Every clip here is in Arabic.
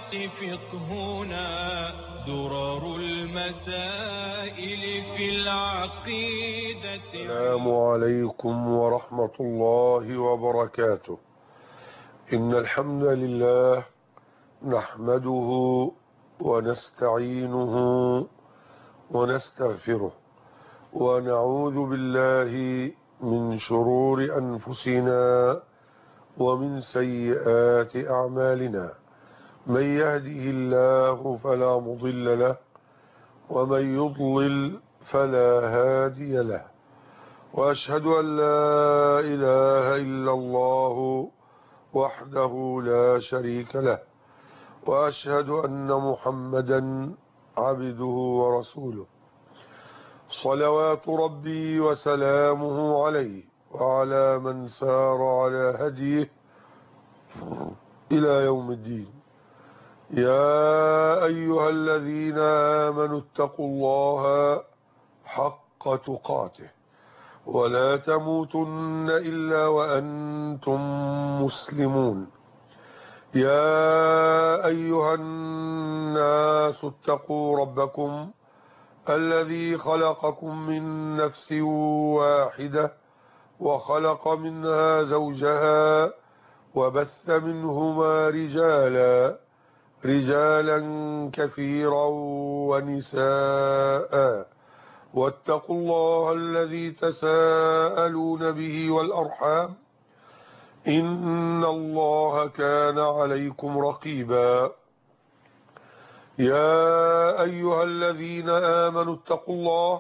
فقهنا درر المسائل في العقيدة. السلام عليكم ورحمة الله وبركاته. إن الحمد لله نحمده ونستعينه ونستغفره ونعوذ بالله من شرور أنفسنا ومن سيئات أعمالنا. من يهده الله فلا مضل له ومن يضلل فلا هادي له، وأشهد أن لا إله إلا الله وحده لا شريك له، وأشهد أن محمدا عبده ورسوله، صلوات ربي وسلامه عليه وعلى من سار على هديه إلى يوم الدين. يا أيها الذين آمنوا اتقوا الله حق تقاته ولا تموتن إلا وأنتم مسلمون. يا أيها الناس اتقوا ربكم الذي خلقكم من نفس واحدة وخلق منها زوجها وبث منهما رجالا كثيرا ونساء، واتقوا الله الذي تساءلون به والأرحام إن الله كان عليكم رقيبا. يا أيها الذين آمنوا اتقوا الله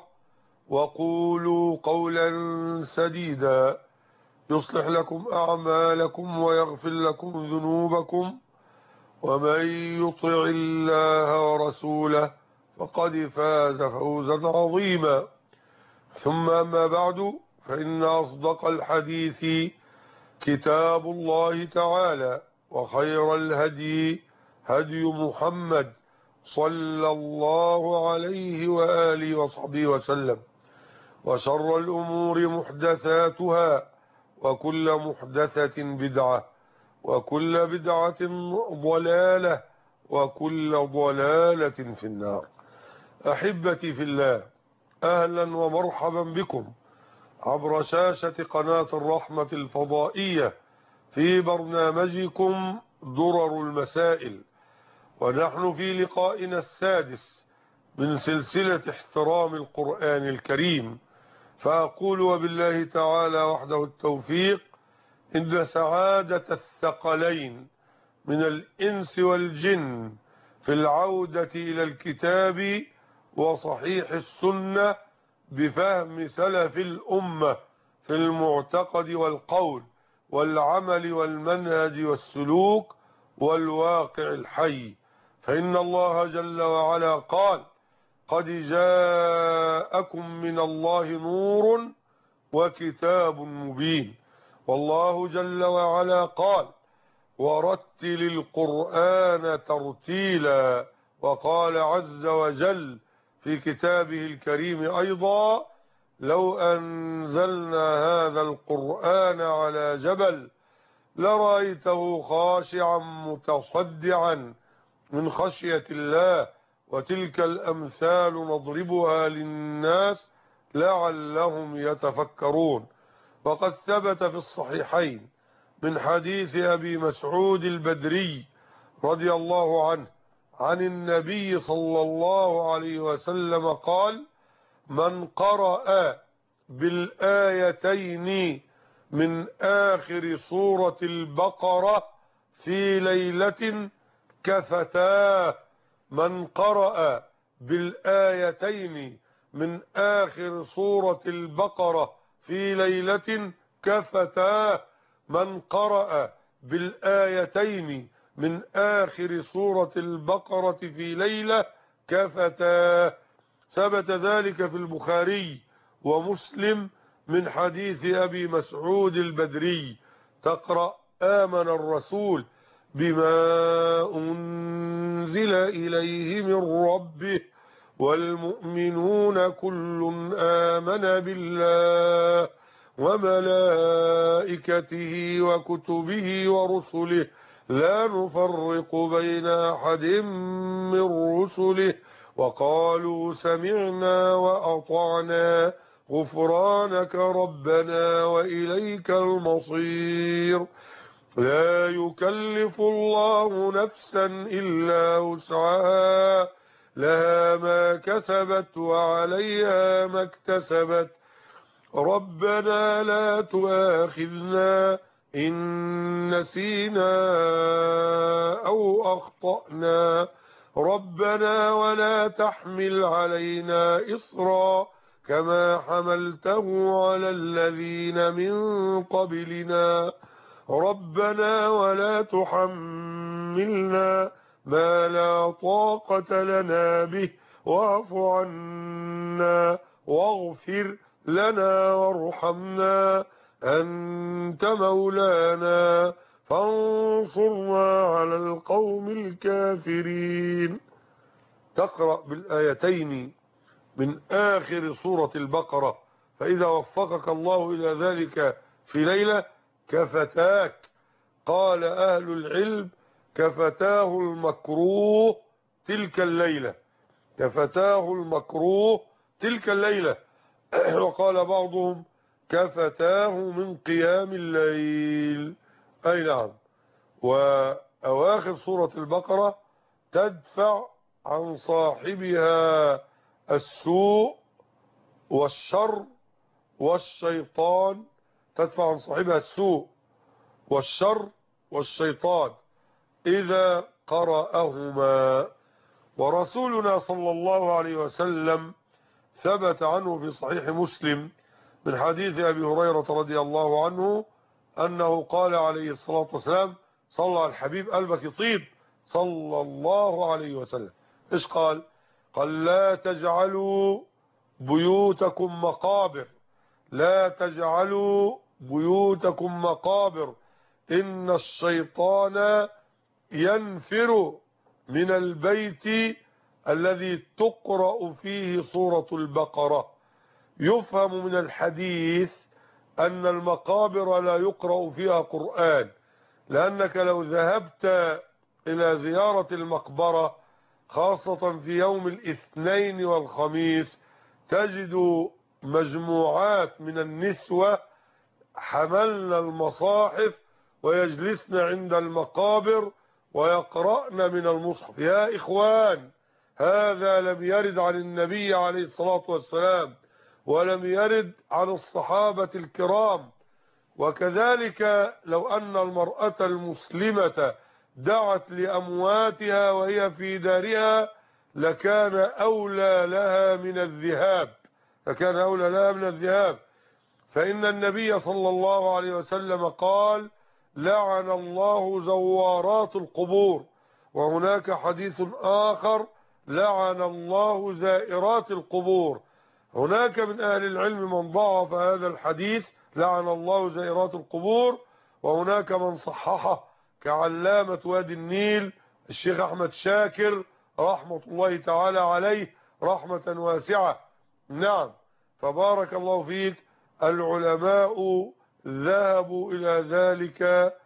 وقولوا قولا سديدا يصلح لكم أعمالكم ويغفر لكم ذنوبكم، ومن يطع الله ورسوله فقد فاز فوزا عظيما. ثم أما بعد، فإن أصدق الحديث كتاب الله تعالى، وخير الهدي هدي محمد صلى الله عليه وآله وصحبه وسلم، وشر الأمور محدثاتها، وكل محدثة بدعة، وكل بدعة ضلالة، وكل ضلالة في النار. أحبتي في الله، أهلا ومرحبا بكم عبر شاشة قناة الرحمة الفضائية في برنامجكم درر المسائل، ونحن في لقائنا السادس من سلسلة احترام القرآن الكريم. فأقول وبالله تعالى وحده التوفيق إن سعادة الثقلين من الإنس والجن في العودة إلى الكتاب وصحيح السنة بفهم سلف الأمة في المعتقد والقول والعمل والمنهج والسلوك والواقع الحي. فإن الله جل وعلا قال: قد جاءكم من الله نور وكتاب مبين. والله جل وعلا قال: ورتل القرآن ترتيلا. وقال عز وجل في كتابه الكريم أيضا: لو أنزلنا هذا القرآن على جبل لرأيته خاشعا متصدعا من خشية الله. وتلك الأمثال نضربها للناس لعلهم يتفكرون. وقد ثبت في الصحيحين من حديث أبي مسعود البدري رضي الله عنه عن النبي صلى الله عليه وسلم قال: من قرأ بالآيتين من آخر سورة البقرة في ليلة كفتاه. من قرأ بالآيتين من آخر سورة البقرة في ليلة كفتاه. من قرأ بالآيتين من آخر سورة البقرة في ليلة كفتاه. ثبت ذلك في البخاري ومسلم من حديث أبي مسعود البدري: تقرأ آمن الرسول بما أنزل إليه من ربه والمؤمنون كل آمن بالله وملائكته وكتبه ورسله لا نفرق بين أحد من رسله وقالوا سمعنا وأطعنا غفرانك ربنا وإليك المصير. لا يكلف الله نفسا إلا وسعها لها ما كسبت وعليها ما اكتسبت ربنا لا تؤاخذنا إن نسينا أو أخطأنا ربنا ولا تحمل علينا إصرا كما حملته على الذين من قبلنا ربنا ولا تحملنا ما لا طاقة لنا به واعف عنا واغفر لنا وارحمنا أنت مولانا فانصرنا على القوم الكافرين. تقرأ بالآيتين من آخر سورة البقرة، فإذا وفقك الله إلى ذلك في ليلة كفتاك. قال أهل العلم كفتاه المكروه تلك الليلة، كفتاه المكروه تلك الليلة. وقال بعضهم كفتاه من قيام الليل. أي نعم. وأواخر سورة البقرة تدفع عن صاحبها السوء والشر والشيطان، تدفع عن صاحبها السوء والشر والشيطان إذا قرأهما. ورسولنا صلى الله عليه وسلم ثبت عنه في صحيح مسلم من حديث أبي هريرة رضي الله عنه أنه قال عليه الصلاة والسلام، صلى على الحبيب قلبك يطيب صلى الله عليه وسلم. إيش قال؟ قال لا تجعلوا بيوتكم مقابر، لا تجعلوا بيوتكم مقابر إن الشيطان ينفر من البيت الذي تقرأ فيه سورة البقرة. يفهم من الحديث أن المقابر لا يقرأ فيها قرآن، لأنك لو ذهبت إلى زيارة المقبرة خاصة في يوم الاثنين والخميس تجد مجموعات من النسوة حملن المصاحف ويجلسن عند المقابر ويقرأن من المصحف. يا إخوان، هذا لم يرد عن النبي عليه الصلاة والسلام ولم يرد عن الصحابة الكرام. وكذلك لو أن المرأة المسلمة دعت لأمواتها وهي في دارها لكان أولى لها من الذهاب، لكان أولى لها من الذهاب. فإن النبي صلى الله عليه وسلم قال لعن الله زوارات القبور. وهناك حديث آخر لعن الله زائرات القبور. هناك من أهل العلم من ضعف هذا الحديث لعن الله زائرات القبور، وهناك من صححه كعلامة وادي النيل الشيخ أحمد شاكر رحمة الله تعالى عليه رحمة واسعة. نعم، فبارك الله فيك. العلماء ذهبوا إلى ذلك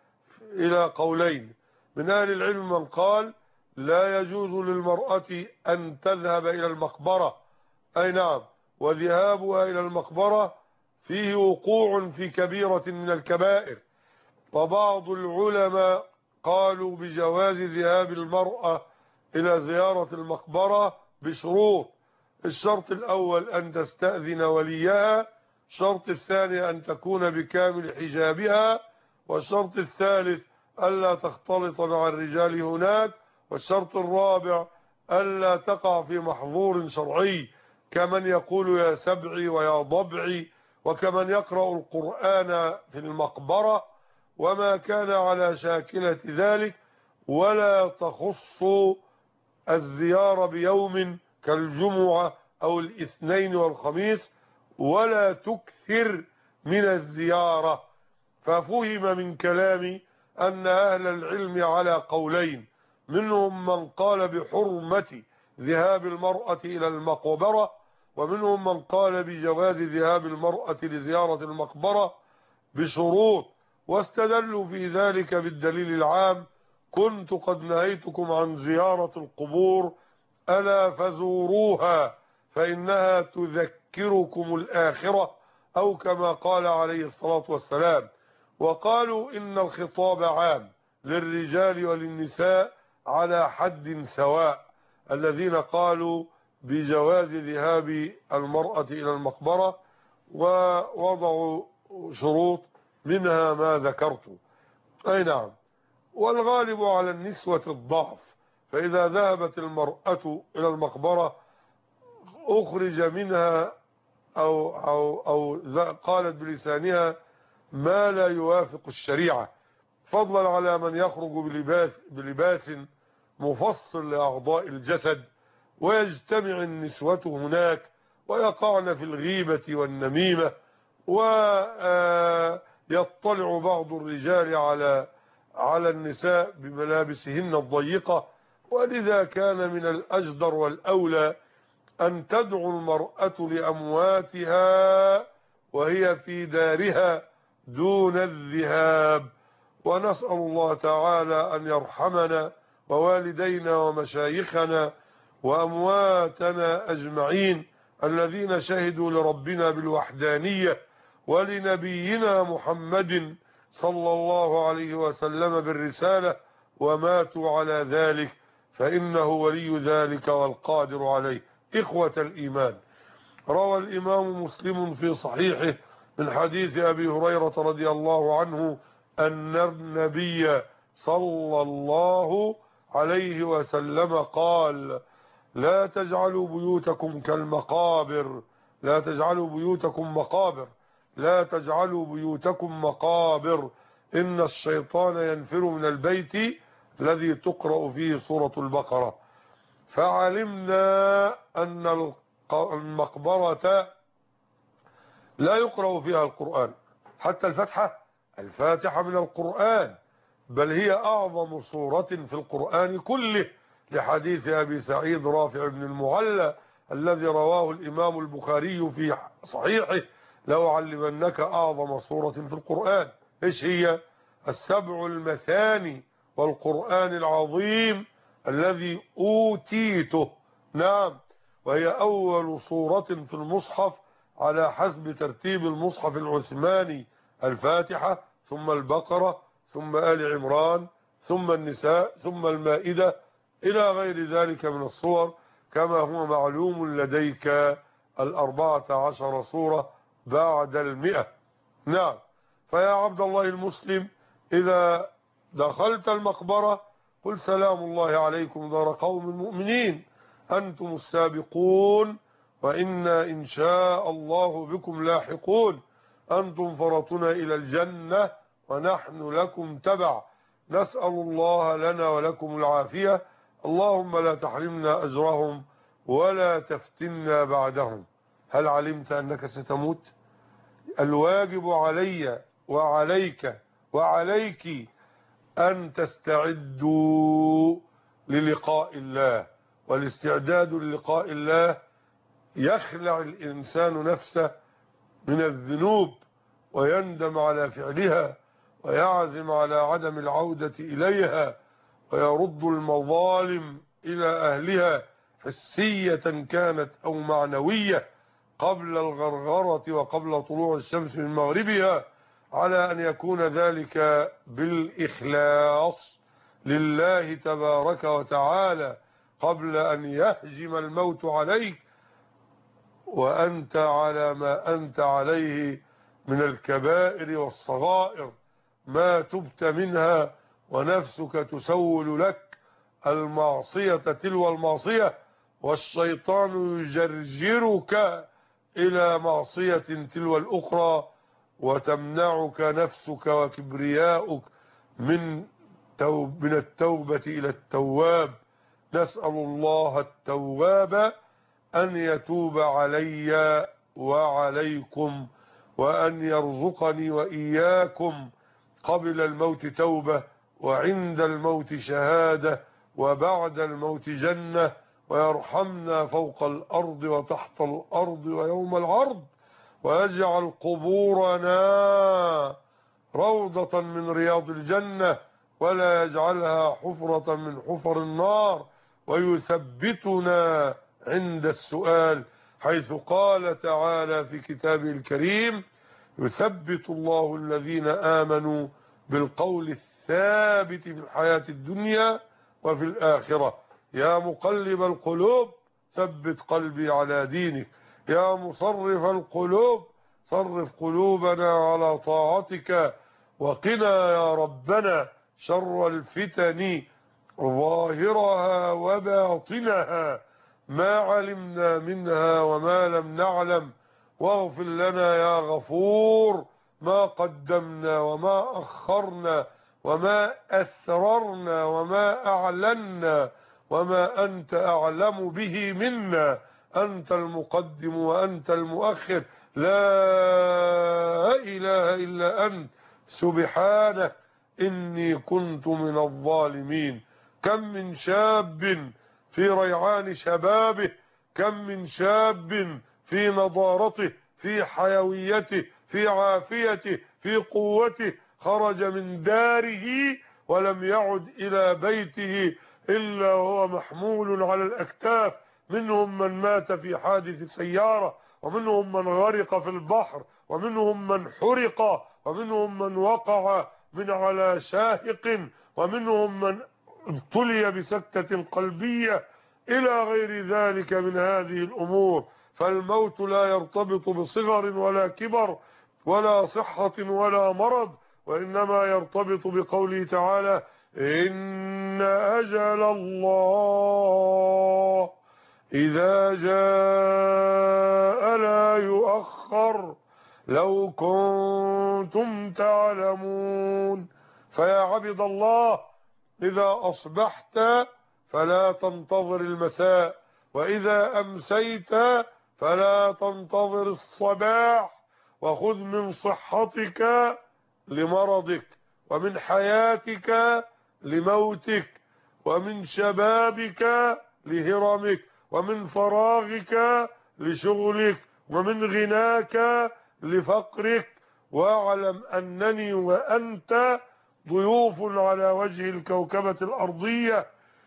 إلى قولين. من أهل العلم من قال لا يجوز للمرأة أن تذهب إلى المقبرة، أي نعم، وذهابها إلى المقبرة فيه وقوع في كبيرة من الكبائر. وبعض العلماء قالوا بجواز ذهاب المرأة إلى زيارة المقبرة بشروط. الشرط الأول أن تستأذن وليها، الشرط الثاني أن تكون بكامل حجابها، والشرط الثالث ألا تختلط مع الرجال هناك، والشرط الرابع ألا تقع في محظور شرعي كمن يقول يا سبعي ويا ضبعي، وكمن يقرأ القرآن في المقبرة وما كان على شاكلة ذلك. ولا تخص الزيارة بيوم كالجمعة أو الاثنين والخميس، ولا تكثر من الزيارة. ففهم من كلامي أن أهل العلم على قولين، منهم من قال بحرمة ذهاب المرأة إلى المقبرة، ومنهم من قال بجواز ذهاب المرأة لزيارة المقبرة بشروط، واستدلوا في ذلك بالدليل العام كنت قد نهيتكم عن زيارة القبور ألا فزوروها فإنها تذكركم الآخرة، أو كما قال عليه الصلاة والسلام. وقالوا إن الخطاب عام للرجال وللنساء على حد سواء، الذين قالوا بجواز ذهاب المرأة إلى المقبرة ووضعوا شروط منها ما ذكرت. أي نعم. والغالب على النسوة الضعف، فإذا ذهبت المرأة إلى المقبرة أخرج منها أو قالت بلسانها ما لا يوافق الشريعة، فضلا على من يخرج بلباس مفصل لأعضاء الجسد، ويجتمع النسوة هناك ويقعن في الغيبة والنميمة، ويطلع بعض الرجال على النساء بملابسهن الضيقة. ولذا كان من الأجدر والأولى أن تدعو المرأة لأمواتها وهي في دارها دون الذهاب. ونسأل الله تعالى أن يرحمنا ووالدينا ومشايخنا وأمواتنا أجمعين الذين شهدوا لربنا بالوحدانية ولنبينا محمد صلى الله عليه وسلم بالرسالة وماتوا على ذلك، فإنه ولي ذلك والقادر عليه. إخوة الإيمان، روى الإمام مسلم في صحيحه من حديث أبي هريرة رضي الله عنه أن النبي صلى الله عليه وسلم قال: لا تجعلوا بيوتكم كالمقابر، لا تجعلوا بيوتكم مقابر، لا تجعلوا بيوتكم مقابر، إن الشيطان ينفر من البيت الذي تقرأ فيه سورة البقرة. فعلمنا أن المقبرة لا يقرأ فيها القرآن، حتى الفاتحة من القرآن، بل هي أعظم سورة في القرآن كله، لحديث أبي سعيد رافع بن المعلى الذي رواه الإمام البخاري في صحيحه: لو علمنك أعظم سورة في القرآن. إيش هي؟ السبع المثاني والقرآن العظيم الذي أوتيته. نعم، وهي أول سورة في المصحف على حسب ترتيب المصحف العثماني: الفاتحة، ثم البقرة، ثم آل عمران، ثم النساء، ثم المائدة، إلى غير ذلك من الصور، كما هو معلوم لديك 14 سورة بعد 100. نعم. فيا عبد الله المسلم، إذا دخلت المقبرة قل: سلام الله عليكم دار قوم مؤمنين، أنتم السابقون، وإنا إن شاء الله بكم لاحقون، أنتم فرطنا إلى الجنة ونحن لكم تبع، نسأل الله لنا ولكم العافية، اللهم لا تحرمنا أجرهم ولا تفتنا بعدهم. هل علمت أنك ستموت؟ الواجب علي وعليك وعليك أن تستعدوا للقاء الله، والاستعداد للقاء الله يخلع الإنسان نفسه من الذنوب ويندم على فعلها ويعزم على عدم العودة إليها، ويرد المظالم إلى أهلها حسية كانت أو معنوية قبل الغرغرة وقبل طلوع الشمس من مغربها، على أن يكون ذلك بالإخلاص لله تبارك وتعالى قبل أن يهجم الموت عليك وأنت على ما أنت عليه من الكبائر والصغائر ما تبت منها، ونفسك تسول لك المعصية تلو المعصية، والشيطان يجرجرك إلى معصية تلو الأخرى، وتمنعك نفسك وكبرياؤك من التوبة إلى التواب. نسأل الله التواب أن يتوب علي وعليكم، وأن يرزقني وإياكم قبل الموت توبة، وعند الموت شهادة، وبعد الموت جنة، ويرحمنا فوق الأرض وتحت الأرض ويوم العرض، ويجعل قبورنا روضة من رياض الجنة، ولا يجعلها حفرة من حفر النار، ويثبتنا عند السؤال، حيث قال تعالى في كتابه الكريم: يثبت الله الذين آمنوا بالقول الثابت في الحياة الدنيا وفي الآخرة. يا مقلب القلوب ثبت قلبي على دينك، يا مصرف القلوب صرف قلوبنا على طاعتك، وقنا يا ربنا شر الفتن ظاهرها وباطنها، ما علمنا منها وما لم نعلم، واغفر لنا يا غفور ما قدمنا وما أخرنا وما أسررنا وما أعلنا وما أنت أعلم به منا، أنت المقدم وأنت المؤخر، لا إله إلا أنت، سبحانك إني كنت من الظالمين. كم من شاب في ريعان شبابه، كم من شاب في نضارته، في حيويته، في عافيته، في قوته، خرج من داره ولم يعد إلى بيته إلا وهو محمول على الأكتاف. منهم من مات في حادث سيارة، ومنهم من غرق في البحر، ومنهم من حرق، ومنهم من وقع من على شاهق، ومنهم من ابتلي بسكتة قلبية، إلى غير ذلك من هذه الأمور. فالموت لا يرتبط بصغر ولا كبر ولا صحة ولا مرض، وإنما يرتبط بقوله تعالى: إن أجل الله إذا جاء لا يؤخر لو كنتم تعلمون. فيا عبد الله، إذا أصبحت فلا تنتظر المساء، وإذا أمسيت فلا تنتظر الصباح، وخذ من صحتك لمرضك، ومن حياتك لموتك، ومن شبابك لهرمك، ومن فراغك لشغلك، ومن غناك لفقرك، واعلم أنني وأنت ضيوف على وجه الكوكبة الأرضية،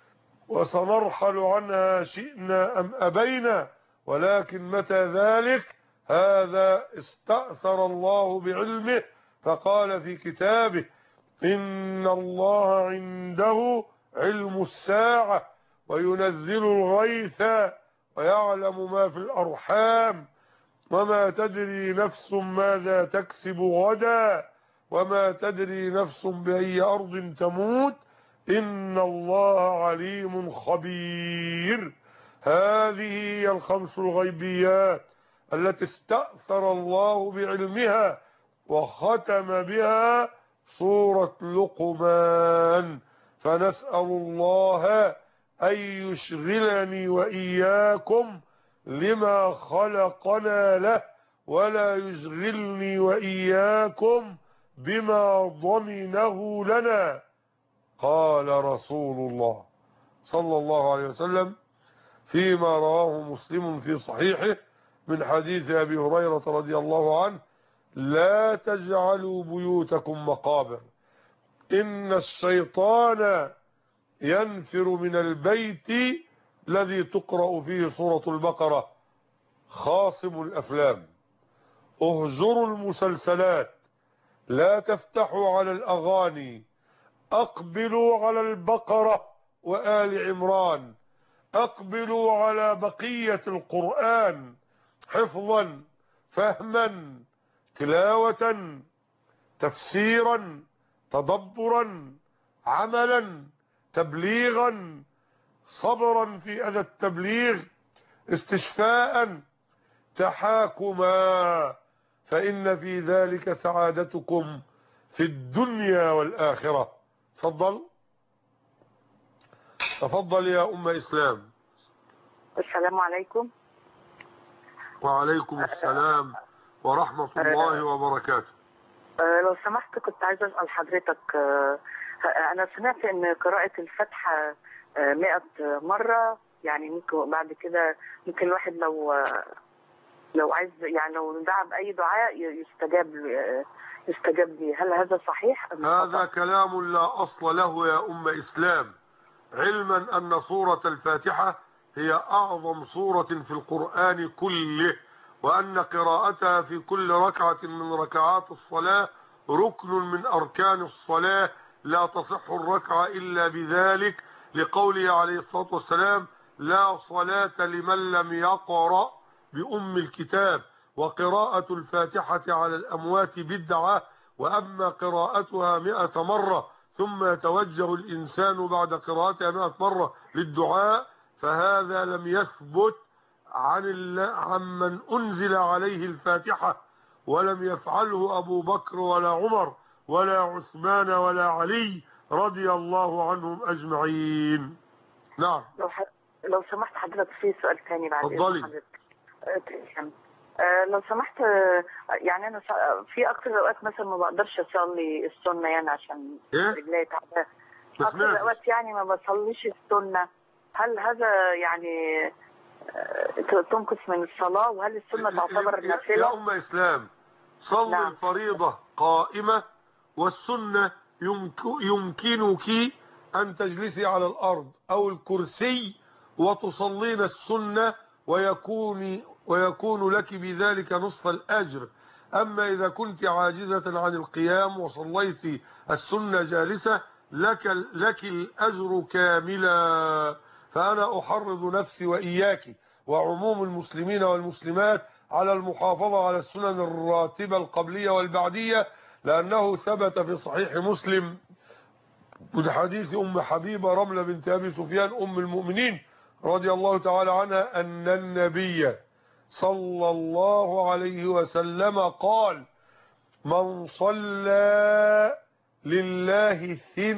وسنرحل عنها شئنا أم أبينا، ولكن متى ذلك؟ هذا استأثر الله بعلمه، فقال في كتابه: إن الله عنده علم الساعة وينزل الغيث ويعلم ما في الأرحام، وما تدري نفس ماذا تكسب غدا، وما تدري نفس بأي أرض تموت، إن الله عليم خبير. هذه هي الخمس الغيبيات التي استأثر الله بعلمها وختم بها سورة لقمان. فنسأل الله أن يشغلني وإياكم لما خلقنا له، ولا يشغلني وإياكم بما ضمنه لنا. قال رسول الله صلى الله عليه وسلم فيما رواه مسلم في صحيحه من حديث أبي هريرة رضي الله عنه: لا تجعلوا بيوتكم مقابر، إن الشيطان ينفر من البيت الذي تقرأ فيه سورة البقرة. خاصموا الأفلام، اهجروا المسلسلات، لا تفتحوا على الأغاني، أقبلوا على البقرة وآل عمران، أقبلوا على بقية القرآن حفظا، فهما، تلاوة، تفسيرا، تدبرا، عملا، تبليغا، صبرا في أذى التبليغ، استشفاء، تحاكما، فإن في ذلك سعادتكم في الدنيا والآخرة. تفضل يا أم إسلام. السلام عليكم. وعليكم السلام ورحمة الله وبركاته. لو سمحت كنت عايزة أسأل حضرتك، أنا سمعت إن قراءة الفاتحة 100 مرة، يعني ممكن بعد كده ممكن الواحد لو عايز، يعني لو دعا بأي دعاء يستجاب يستجاب لي. هل هذا صحيح أم هذا خطأ؟ كلام لا أصل له يا أم إسلام، علما أن سورة الفاتحة هي أعظم سورة في القرآن كله، وأن قراءتها في كل ركعة من ركعات الصلاة ركن من أركان الصلاة، لا تصح الركعة إلا بذلك، لقوله عليه الصلاة والسلام: لا صلاة لمن لم يقرأ بأم الكتاب، وقراءة الفاتحة على الأموات بدعة، وأما قراءتها 100 مرة ثم يتوجه الإنسان بعد قراءتها 100 مرة للدعاء، فهذا لم يثبت عن من أنزل عليه الفاتحة، ولم يفعله أبو بكر ولا عمر ولا عثمان ولا علي رضي الله عنهم أجمعين. نعم. لو سمحت حضرتك في سؤال ثاني بعد إذن اتفضلي. حضرتك. لو سمحت، يعني أنا في أكثر الأوقات مثلا ما بقدرش أصلي السنة، يعني عشان إيه؟ رجلي تعبانة. ما أكثر سمعتش. الأوقات يعني ما بصليش السنة. هل هذا يعني تنقص من الصلاة؟ وهل السنة تعتبر يا نافلة؟ أم إسلام، صل نعم. الفريضة قائمة، والسنة يمكنك أن تجلسي على الأرض أو الكرسي وتصلين السنة، ويكون لك بذلك نصف الأجر. أما إذا كنت عاجزة عن القيام وصليت السنة جالسة لك الأجر كاملا. فأنا أحرض نفسي وإياك وعموم المسلمين والمسلمات على المحافظة على السنن الراتبة القبلية والبعدية، لأنه ثبت في صحيح مسلم من حديث أم حبيبة رملة بنت أبي سفيان أم المؤمنين رضي الله تعالى عنها أن النبي صلى الله عليه وسلم قال: من صلى لله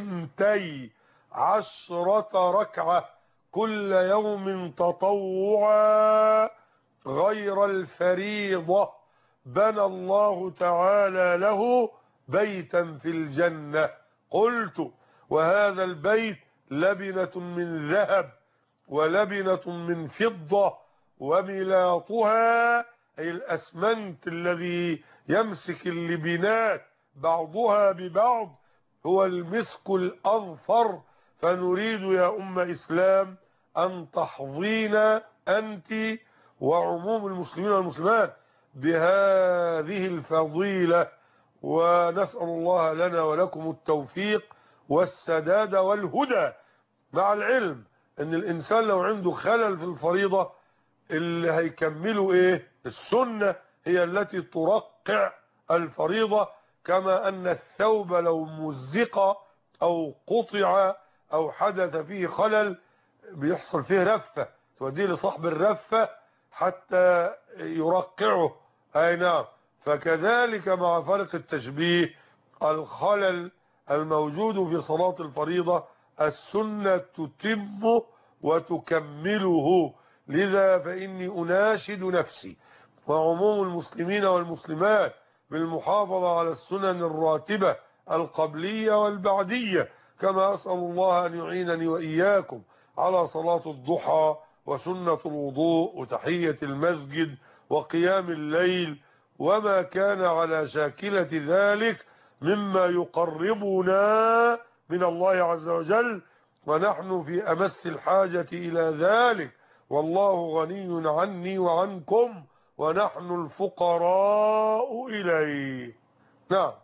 12 ركعة كل يوم تطوعا غير الفريضة بنى الله تعالى له بيتا في الجنة. قلت: وهذا البيت لبنة من ذهب ولبنة من فضة، وملاطها أي الأسمنت الذي يمسك اللبنات بعضها ببعض هو المسك الأظفر. فنريد يا أم إسلام أن تحظين أنت وعموم المسلمين والمسلمات بهذه الفضيلة، ونسأل الله لنا ولكم التوفيق والسداد والهدى، مع العلم ان الانسان لو عنده خلل في الفريضة اللي هيكمله ايه؟ السنة هي التي ترقع الفريضة، كما ان الثوب لو مزق او قطع او حدث فيه خلل بيحصل فيه رفة، توديه لصاحب الرفة حتى يرقعه. اي نعم. فكذلك مع فرق التشبيه، الخلل الموجود في صلاة الفريضة السنة تتمه وتكمله. لذا فإني أناشد نفسي وعموم المسلمين والمسلمات بالمحافظة على السنن الراتبة القبلية والبعدية، كما أسأل الله أن يعينني وإياكم على صلاة الضحى وسنة الوضوء وتحية المسجد وقيام الليل وما كان على شاكلة ذلك مما يقربنا من الله عز وجل، ونحن في أمس الحاجة إلى ذلك، والله غني عني وعنكم ونحن الفقراء إليه. نعم.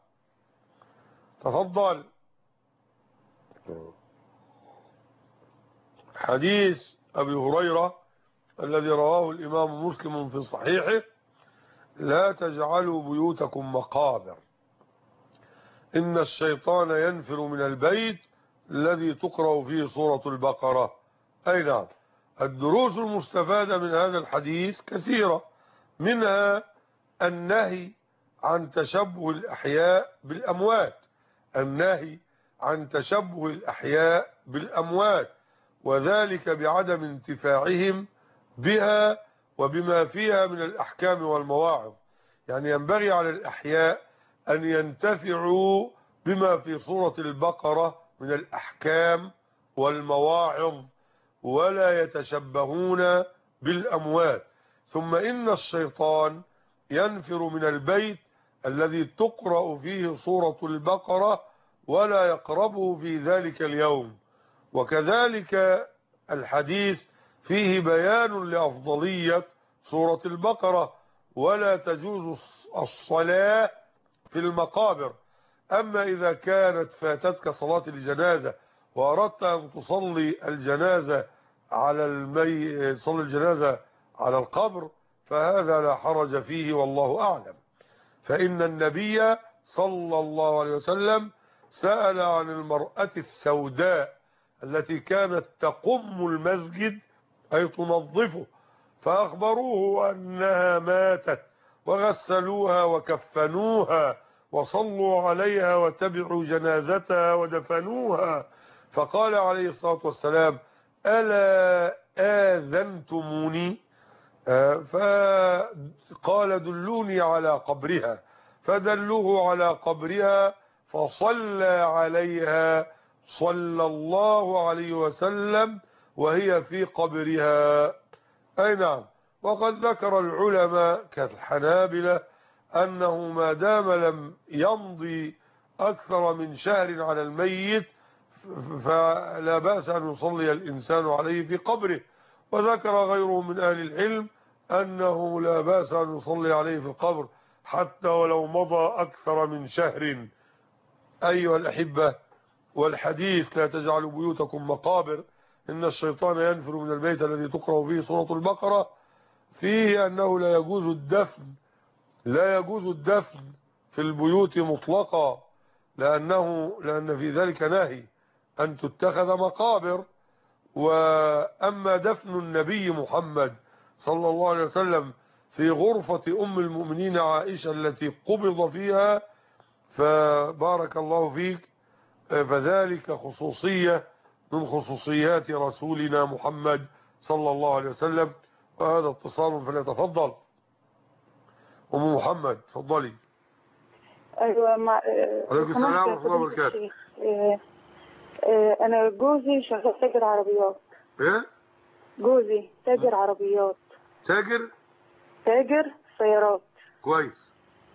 تفضل. حديث أبي هريرة الذي رواه الإمام مسلم في صحيحه: لا تجعلوا بيوتكم مقابر، إن الشيطان ينفر من البيت الذي تقرأ فيه سورة البقرة. أي نعم. الدروس المستفادة من هذا الحديث كثيرة، منها النهي عن تشبه الأحياء بالأموات، النهي عن تشبه الأحياء بالأموات، وذلك بعدم انتفاعهم بها وبما فيها من الأحكام والمواعظ. يعني ينبغي على الأحياء أن ينتفعوا بما في سورة البقرة من الأحكام والمواعظ، ولا يتشبهون بالأموات. ثم إن الشيطان ينفر من البيت الذي تقرأ فيه سورة البقرة ولا يقربه في ذلك اليوم. وكذلك الحديث فيه بيان لأفضلية سورة البقرة، ولا تجوز الصلاة في المقابر. أما إذا كانت فاتتك صلاة الجنازة وأردت أن تصلي الجنازة تصلي الجنازة على القبر فهذا لا حرج فيه والله أعلم. فإن النبي صلى الله عليه وسلم سأل عن المرأة السوداء التي كانت تقم المسجد أي تنظفه، فأخبروه أنها ماتت وغسلوها وكفنوها وصلوا عليها وتبعوا جنازتها ودفنوها. فقال عليه الصلاة والسلام: ألا آذنتموني؟ فقال: دلوني على قبرها. فدلوه على قبرها فصلى عليها صلى الله عليه وسلم وهي في قبرها. أي نعم. وقد ذكر العلماء كالحنابلة أنه ما دام لم يمضي أكثر من شهر على الميت فلا بأس أن يصلي الإنسان عليه في قبره. وذكر غيره من أهل العلم أنه لا بأس أن يصلي عليه في القبر حتى ولو مضى أكثر من شهر. أيها الأحبة، والحديث لا تجعلوا بيوتكم مقابر إن الشيطان ينفر من البيت الذي تقرأ فيه سورة البقرة فيه أنه لا يجوز الدفن في البيوت مطلقا، لأن في ذلك نهي أن تتخذ مقابر. وأما دفن النبي محمد صلى الله عليه وسلم في غرفة أم المؤمنين عائشة التي قبض فيها فبارك الله فيك، فذلك خصوصية من خصوصيات رسولنا محمد صلى الله عليه وسلم. وهذا اتصال، فليتفضل أم محمد. تفضلي. ايوه عليكم السلام ورحمة الله وبركاته. انا جوزي شغال تاجر عربيات. ايه؟ جوزي تاجر عربيات. تاجر سيارات. كويس.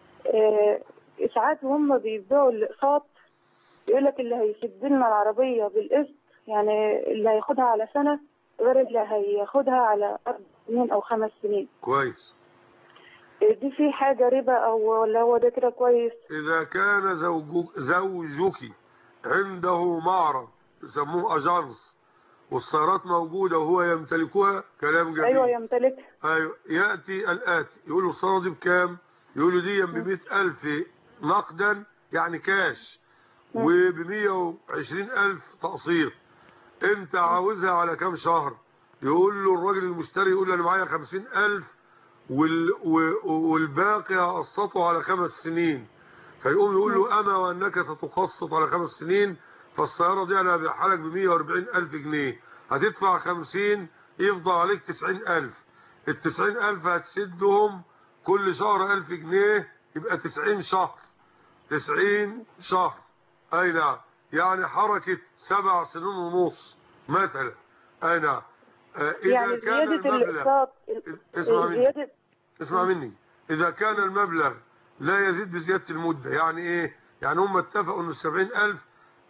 ساعات هم بيبيعوا الاقساط، يقول لك اللي هيسد لنا العربيه بالقسط، يعني اللي هياخدها على سنه غير اللي هياخدها على 4 سنين او 5 سنين. كويس. دي في حاجه ربا او ولا هو ده كده كويس؟ اذا كان زوجك عنده معرض يسموه اجانس والسيارات موجوده وهو يمتلكها، كلام جميل. ايوه يمتلكها. ايوه. ياتي الاتي يقول له السياره دي بكام؟ يقول له دي ب 100,000 نقدا يعني كاش، وب 120,000 تقسيط. انت عاوزها على كام شهر؟ يقول له الراجل المشتري يقول له انا معايا 50,000 والباقي هقسطه على 5 سنين. فيقوم يقول له اما وانك ستقسط على 5 سنين، فالسياره دي انا هبيعها لك ب 140,000 جنيه، هتدفع 50 يفضل عليك 90,000. ال 90,000 هتسدهم كل شهر 1000 جنيه، يبقى 90 شهر. 90 شهر. اي نعم. يعني حركه 7 سنين ونص مثلا. اي نعم. يعني زيادة الأقساط. اسمع مني. إذا كان المبلغ لا يزيد بزيادة المدة، يعني إيه؟ يعني هم اتفقوا إن 70,000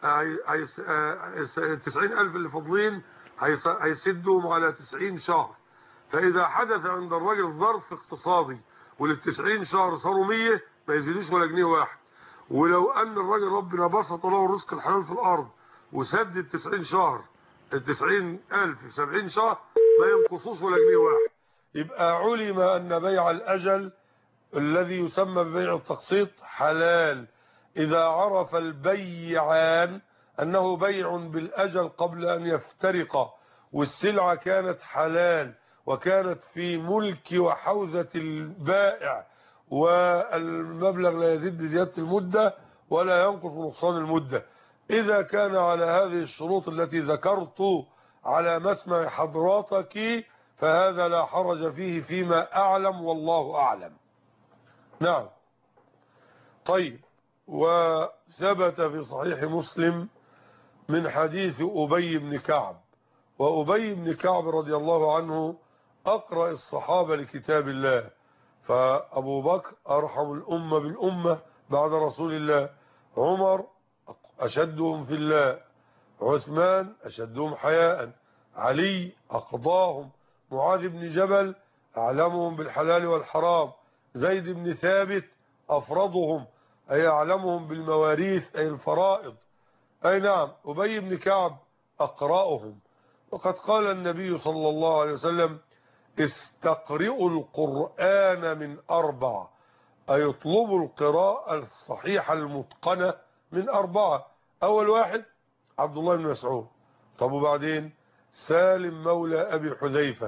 90,000 اللي فاضلين هيسدهم على 90 شهر. فإذا حدث عند الراجل ظرف اقتصادي وال90 شهر صاروا 100 ما يزيدوش ولا جنيه واحد. ولو أن الراجل ربنا بسط له الرزق الحلال في الأرض وسد ال90 شهر، ال90,000 في 70 شهر ما ينقصوش ولا جنيه واحد. يبقى علم أن بيع الأجل الذي يسمى ببيع التقسيط حلال إذا عرف البيعان أنه بيع بالأجل قبل أن يفترقا، والسلعة كانت حلال وكانت في ملك وحوزة البائع، والمبلغ لا يزيد بزيادة المدة ولا ينقص بنقصان المدة. إذا كان على هذه الشروط التي ذكرت على مسمع حضراتك فهذا لا حرج فيه فيما أعلم والله أعلم. نعم. طيب. وثبت في صحيح مسلم من حديث أبي بن كعب، وأبي بن كعب رضي الله عنه أقرأ الصحابة لكتاب الله، فأبو بكر أرحم الأمة بالأمة بعد رسول الله، عمر أشدهم في الله، عثمان أشدهم حياء، علي أقضاهم، معاذ بن جبل أعلمهم بالحلال والحرام، زيد بن ثابت أفرضهم أي أعلمهم بالمواريث أي الفرائض، أي نعم، أبي بن كعب أقرأهم. وقد قال النبي صلى الله عليه وسلم استقرئوا القرآن من 4، أي اطلبوا القراءة الصحيحة المتقنة من 4. أول واحد عبد الله بن مسعود، طب وبعدين سالم مولى أبي حذيفة،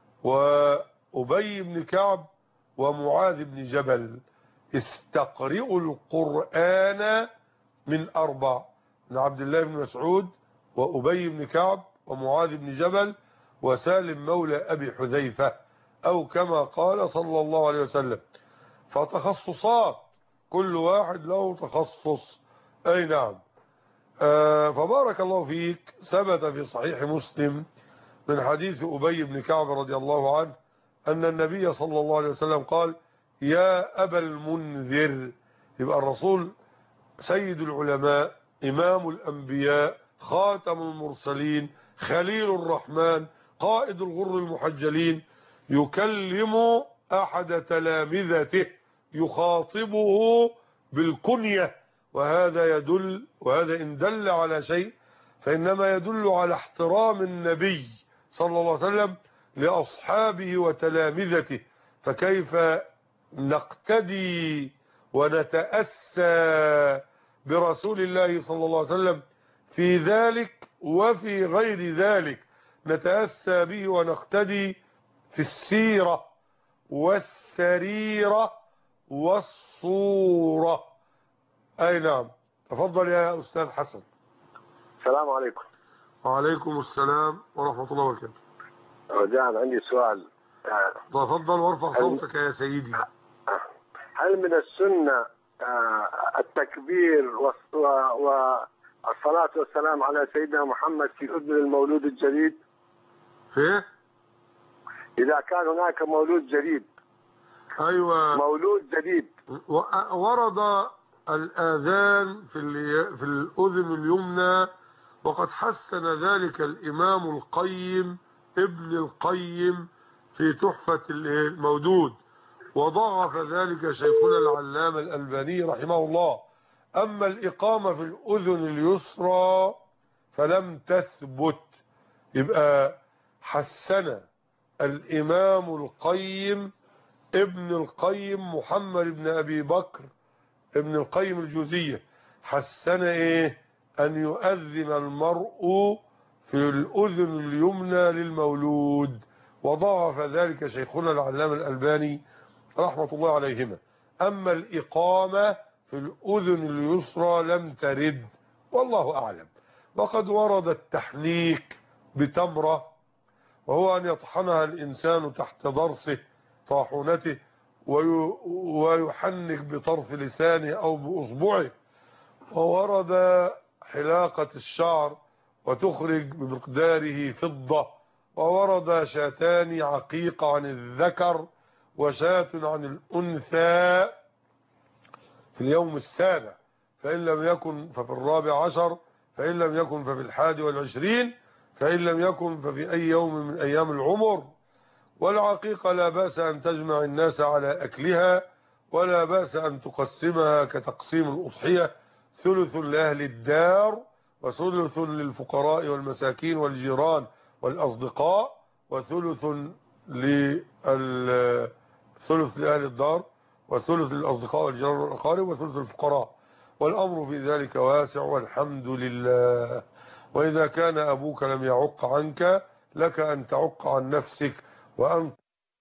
وأبي بن كعب، ومعاذ بن جبل. استقرئوا القرآن من 4، من عبد الله بن مسعود وأبي بن كعب ومعاذ بن جبل وسالم مولى أبي حذيفة، أو كما قال صلى الله عليه وسلم. فتخصصات، كل واحد له تخصص، أي نعم. فبارك الله فيك، ثبت في صحيح مسلم من حديث أبي بن كعب رضي الله عنه أن النبي صلى الله عليه وسلم قال يا أبا المنذر، يبقى الرسول سيد العلماء، إمام الأنبياء، خاتم المرسلين، خليل الرحمن، قائد الغر المحجلين، يكلم أحد تلامذته، يخاطبه بالكنية، وهذا إن دل على شيء فإنما يدل على احترام النبي صلى الله عليه وسلم لأصحابه وتلامذته. فكيف نقتدي ونتأسى برسول الله صلى الله عليه وسلم في ذلك وفي غير ذلك، نتأسى به ونقتدي في السيرة والسريرة والصورة. أي نعم، تفضل يا أستاذ حسن. السلام عليكم. وعليكم السلام ورحمة الله وبركاته. رجاء عندي سؤال. تفضل وارفع صوتك يا سيدي. هل من السنة التكبير والصلاة والسلام على سيدنا محمد في أذن المولود الجديد؟ فيه؟ إذا كان هناك مولود جديد. أيوة، مولود جديد. ورد الآذان في الأذن اليمنى، وقد حسن ذلك الإمام القيم ابن القيم في تحفة المودود، وضعف ذلك شيخنا العلامة الألباني رحمه الله. أما الإقامة في الأذن اليسرى فلم تثبت، يبقى حسن الإمام القيم ابن القيم محمد بن أبي بكر ابن القيم الجوزية، حسن أن يؤذن المرء في الأذن اليمنى للمولود، وضعف ذلك شيخنا العلامة الألباني رحمة الله عليهما. أما الإقامة في الأذن اليسرى لم ترد، والله أعلم. وقد ورد التحنيك بتمرة، وهو أن يطحنها الإنسان تحت ضرسه طاحونته ويحنك بطرف لسانه أو بأصبعه. وورد حلاقة الشعر وتخرج بمقداره فضة. وورد شاتان عقيقة عن الذكر وشاة عن الأنثى في اليوم السابع، فإن لم يكن ففي الرابع عشر، فإن لم يكن ففي 21، فإن لم يكن ففي أي يوم من أيام العمر. والعقيقة لا بأس أن تجمع الناس على أكلها، ولا بأس أن تقسمها كتقسيم الأضحية، ثلث لأهل الدار وثلث للفقراء والمساكين والجيران والأصدقاء، وثلث لأهل الدار وثلث للأصدقاء والجيران والأقارب وثلث للفقراء. والأمر في ذلك واسع والحمد لله. وإذا كان أبوك لم يعق عنك لك أن تعق عن نفسك وأن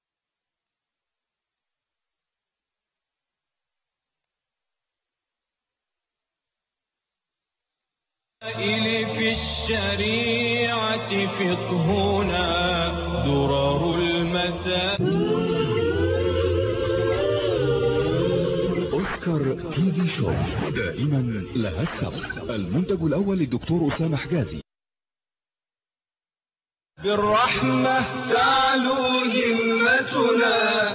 في الشريعة فقهنا درر المسائل. أوسكار تي في شو، دائما لها السبق. المنتج الأول للدكتور أسامة حجازي. بالرحمة تعلو همتنا،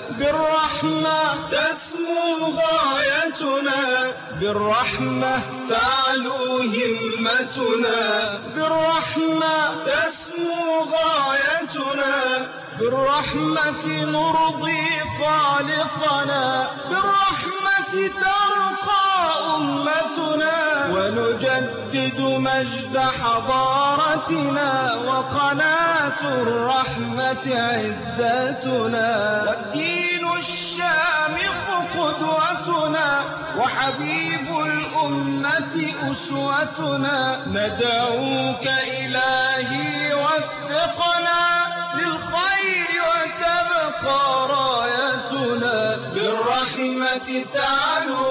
بالرحمة تسمو غايتنا، بالرحمة تعلو همتنا، بالرحمة تسمو غايتنا، بالرحمة نرضي خالقنا، بالرحمة ترقى أمتنا، ونجدد مجد حضارتنا، وقناة الرحمة عزتنا، والدين الشامخ قدوتنا، وحبيب الأمة أسوتنا، ندعوك إلهي وفقنا للخير وتبقى رايتنا، بالرحمة تعلو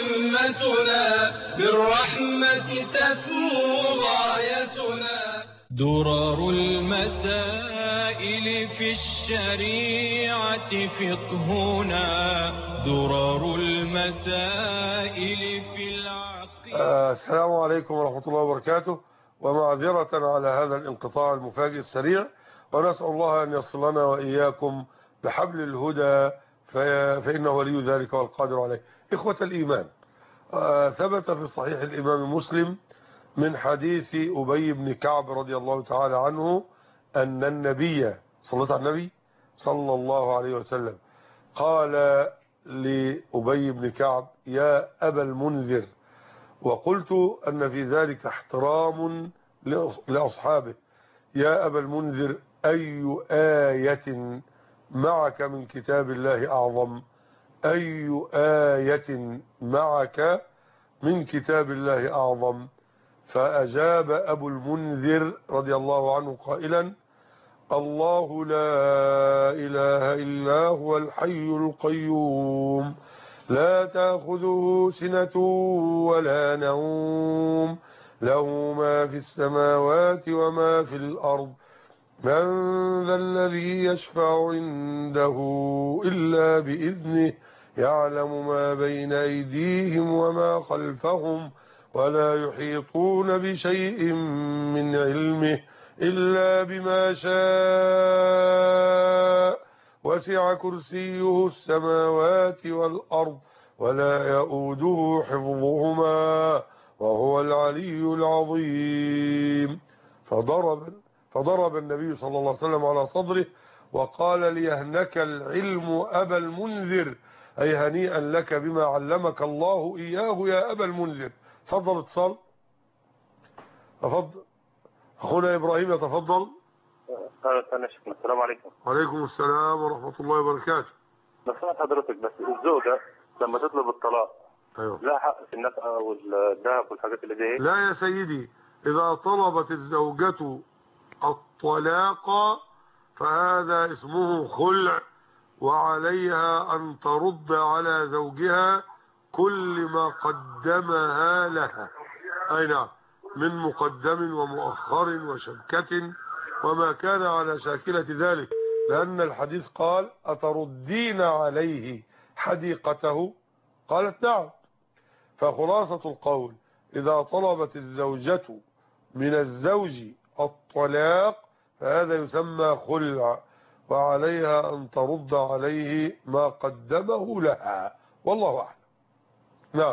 همتنا، بالرحمة تسمو غايتنا. درر المسائل في الشريعة فقهنا، درر المسائل في العقيدة. السلام عليكم ورحمة الله وبركاته، ومعذرة على هذا الانقطاع المفاجئ السريع، ونسأل الله أن يصلنا وإياكم بحبل الهدى فإنه ولي ذلك والقادر عليه. إخوة الإيمان، ثبت في صحيح الإمام مسلم من حديث أبي بن كعب رضي الله تعالى عنه أن النبي صلى الله عليه وسلم قال لأبي بن كعب: يا أبا المنذر. وقلت أن في ذلك احترام لأصحابه. يا أبا المنذر، أي آية معك من كتاب الله أعظم؟ أي آية معك من كتاب الله أعظم؟ فأجاب أبو المنذر رضي الله عنه قائلا: الله لا إله إلا هو الحي القيوم، لا تأخذه سنة ولا نوم، له ما في السماوات وما في الأرض، من ذا الذي يشفع عنده إلا بإذنه، يعلم ما بين أيديهم وما خلفهم، ولا يحيطون بشيء من علمه إلا بما شاء، وسع كرسيه السماوات والأرض، ولا يؤوده حفظهما، وهو العلي العظيم. فضرب النبي صلى الله عليه وسلم على صدره وقال: ليهنك العلم أبا المنذر، أي هنيئا لك بما علمك الله إياه يا أبا المنذر. تفضل اتصال. تفضل أخونا إبراهيم، يتفضل. السلام عليكم. وعليكم السلام ورحمة الله وبركاته. لو سمعت حضرتك، بس الزوجة لما تطلب الطلاق أيوه، لا حق في النفقة والذهب والحاجات اللي دي؟ لا يا سيدي، إذا طلبت الزوجة الطلاق فهذا اسمه خلع، وعليها أن ترد على زوجها كل ما قدمها لها، أي نعم، من مقدم ومؤخر وشبكة وما كان على شاكلة ذلك، لأن الحديث قال: أتردين عليه حديقته؟ قالت: نعم. فخلاصة القول: إذا طلبت الزوجة من الزوج الطلاق فهذا يسمى خلع، وعليها أن ترد عليه ما قدمه لها، والله أعلم. نعم.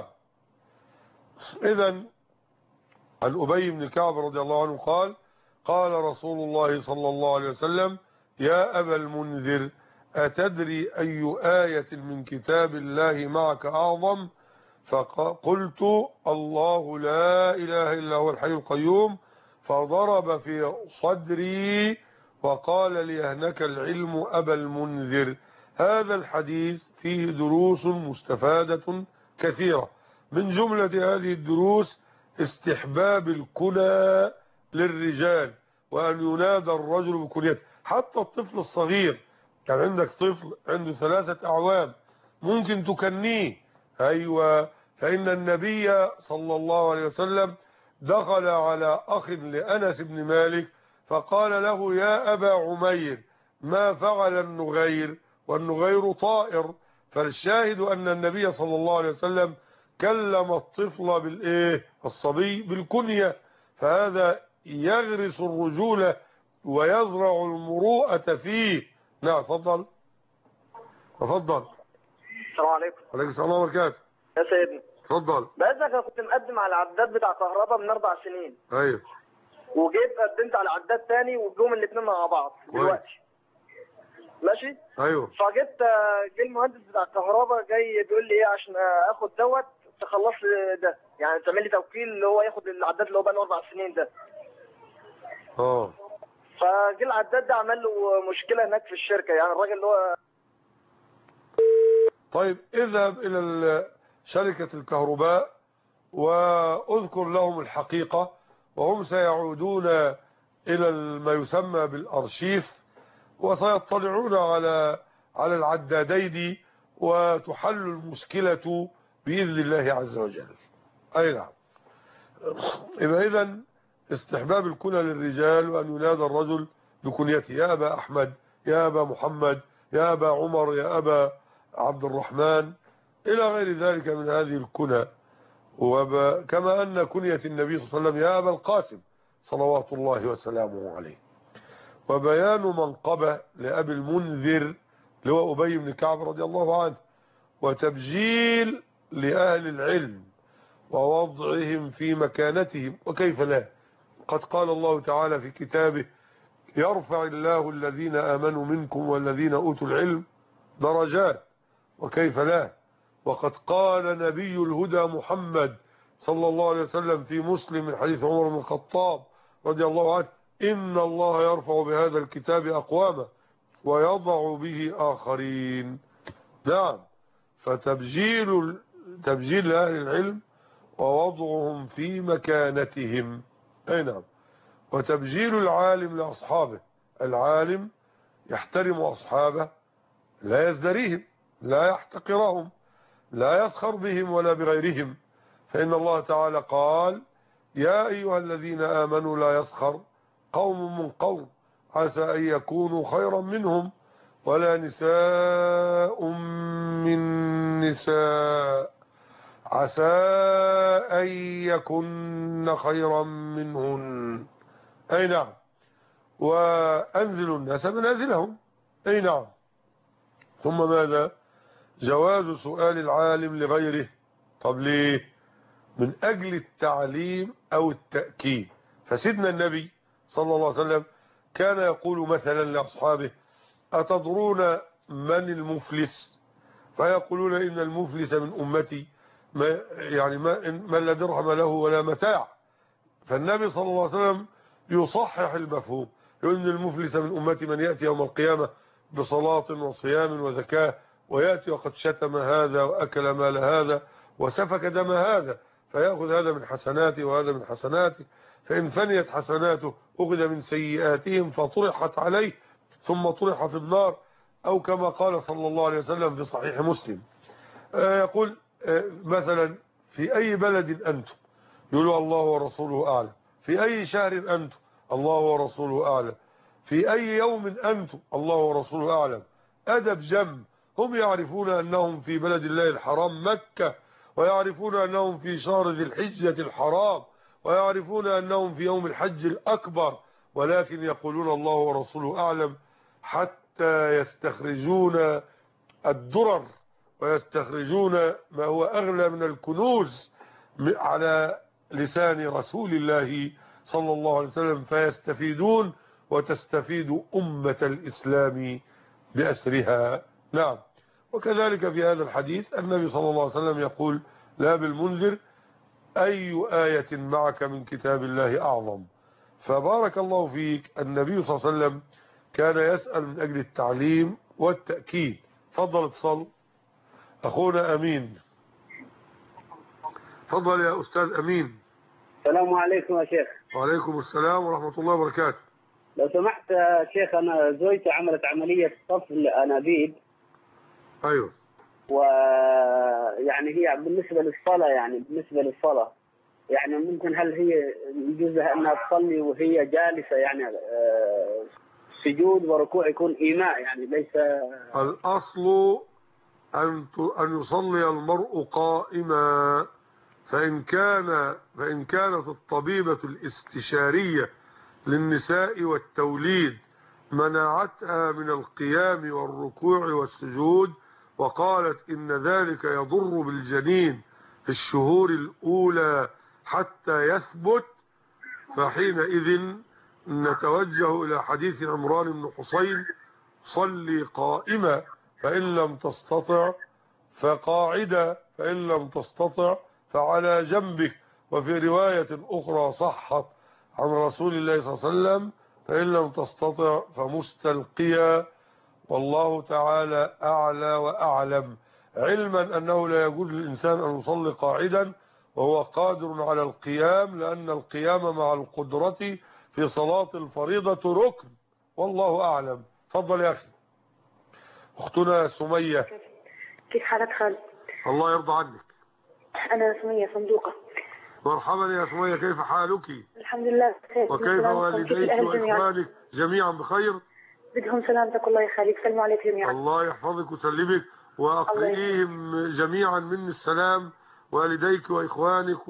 إذن عن أبي بن كعب رضي الله عنه قال: قال رسول الله صلى الله عليه وسلم: يا أبا المنذر، أتدري أي آية من كتاب الله معك أعظم؟ فقلت: الله لا إله إلا هو الحي القيوم. فضرب في صدري وقال: ليهنك العلم أبا المنذر. هذا الحديث فيه دروس مستفادة كثيرة، من جملة هذه الدروس استحباب الكنى للرجال، وأن ينادى الرجل بكنيته، حتى الطفل الصغير. كان عندك طفل عنده 3 أعوام ممكن تكنيه. أيوة، فإن النبي صلى الله عليه وسلم دخل على أخ لأنس بن مالك فقال له: يا أبا عمير، ما فعل النغير؟ والنغير طائر. فالشاهد أن النبي صلى الله عليه وسلم كلم الطفل الصبي بالكنية، فهذا يغرس الرجولة ويزرع المروءة فيه. نعم تفضل. السلام عليكم. عليكم السلام ورحمة الله وبركاته. يا سيدنا تفضل. بإذنك انا كنت مقدم على العداد بتاع كهرباء من 4 سنين. ايوه. وجيت قدمت على عداد تاني وجم الاثنين مع بعض دلوقتي. ماشي؟ ايوه. فجيت جه المهندس بتاع الكهرباء جاي بيقول لي ايه عشان اخد دوت تخلص لي ده، يعني تعمل لي توكيل اللي هو ياخد العداد اللي هو بقى له 4 سنين ده. فجه العداد ده عمل له مشكله هناك في الشركه، يعني الراجل اللي هو. طيب اذهب الى شركة الكهرباء واذكر لهم الحقيقة، وهم سيعودون الى ما يسمى بالارشيف وسيطلعون على العدادين وتحل المشكلة بإذن الله عز وجل. أي نعم. يبقى إذن استحباب الكنى للرجال وأن ينادى الرجل بكنيته، يا أبا أحمد، يا أبا محمد، يا أبا عمر، يا أبا عبد الرحمن، إلى غير ذلك من هذه الكنى. كما أن كنية النبي صلى الله عليه وسلم يا أبا القاسم صلوات الله وسلامه عليه. وبيان منقبة لأبي المنذر اللي هو أبي بن كعب رضي الله عنه، وتبجيل لأهل العلم ووضعهم في مكانتهم، وكيف لا، قد قال الله تعالى في كتابه يرفع الله الذين آمنوا منكم والذين أوتوا العلم درجات، وكيف لا، وقد قال نبي الهدى محمد صلى الله عليه وسلم في مسلم من حديث عمر بن الخطاب رضي الله عنه إن الله يرفع بهذا الكتاب أقواما ويضع به آخرين. نعم. فتبجيل أهل العلم ووضعهم في مكانتهم. أي نعم. وتبجيل العالم لأصحابه، العالم يحترم أصحابه، لا يزدريهم، لا يحتقرهم، لا يسخر بهم ولا بغيرهم، فإن الله تعالى قال يا أيها الذين آمنوا لا يسخر قوم من قوم عسى أن يكونوا خيرا منهم ولا نساء من نساء عسى أن يكن خيرا منهن. أي نعم. وأنزلوا الناس منازلهم. أي نعم. ثم ماذا؟ جواز سؤال العالم لغيره. طب ليه؟ من أجل التعليم أو التأكيد. فسيدنا النبي صلى الله عليه وسلم كان يقول مثلا لأصحابه أتدرون من المفلس؟ فيقولون إن المفلس من أمتي من لا درهم له ولا متاع. فالنبي صلى الله عليه وسلم يصحح المفهوم، يقول إن المفلس من أمتي من يأتي يوم القيامة بصلاة وصيام وزكاة ويأتي وقد شتم هذا وأكل مال هذا وسفك دم هذا، فيأخذ هذا من حسناته وهذا من حسناته، فإن فنيت حسناته أخذ من سيئاتهم فطرحت عليه ثم طرح في النار، أو كما قال صلى الله عليه وسلم في صحيح مسلم. يقول مثلا في أي بلد أنتم؟ يقولوا الله ورسوله أعلم. في أي شهر أنتم؟ الله ورسوله أعلم. في أي يوم أنتم؟ الله ورسوله أعلم. أدب جم. هم يعرفون أنهم في بلد الله الحرام مكة، ويعرفون أنهم في شهر ذي الحجة الحرام، ويعرفون أنهم في يوم الحج الأكبر، ولكن يقولون الله ورسوله أعلم حتى يستخرجون الدرر ويستخرجون ما هو أغلى من الكنوز على لسان رسول الله صلى الله عليه وسلم، فيستفيدون وتستفيد أمة الإسلام بأسرها. نعم. وكذلك في هذا الحديث النبي صلى الله عليه وسلم يقول لا بالمنذر أي آية معك من كتاب الله أعظم. فبارك الله فيك، النبي صلى الله عليه وسلم كان يسأل من أجل التعليم والتأكيد. فضل اتصل أخونا أمين. فضل يا أستاذ أمين. السلام عليكم يا شيخ. وعليكم السلام ورحمة الله وبركاته. لو سمحت يا شيخ، أنا زوجتي عملت عملية صف الأنابيب. أيوه. ويعني هي بالنسبة للصلاة يعني ممكن هل هي يجوز لها أنها تصلي وهي جالسة، يعني سجود وركوع يكون إيماء، يعني ليس الأصل أن يصلي المرء قائما، فإن كانت الطبيبة الاستشارية للنساء والتوليد منعتها من القيام والركوع والسجود، وقالت إن ذلك يضر بالجنين في الشهور الأولى حتى يثبت، فحينئذ نتوجه إلى حديث عمران بن حسين: صلي قائمة فإن لم تستطع فقاعدة فإن لم تستطع فعلى جنبك. وفي رواية أخرى صحت عن رسول الله صلى الله عليه وسلم: فإن لم تستطع فمستلقيا. والله تعالى أعلى وأعلم، علما أنه لا يجوز للإنسان أن يصلي قاعدا وهو قادر على القيام، لأن القيام مع القدرة في صلاة الفريضة ركن، والله أعلم. تفضل يا أخي. أختنا سمية. كيف حالك خالد؟ الله يرضى عنك. أنا سمية صندوقة. مرحبا يا سمية، كيف حالك؟ الحمد لله بخير. وكيف والديك وإخوانك جميعا بخير؟ بدهم سلامتك الله يخليك، سلموا عليك جميعا. الله يحفظك وسلمك، وأقرئيهم جميعا مني السلام، والديك وإخوانك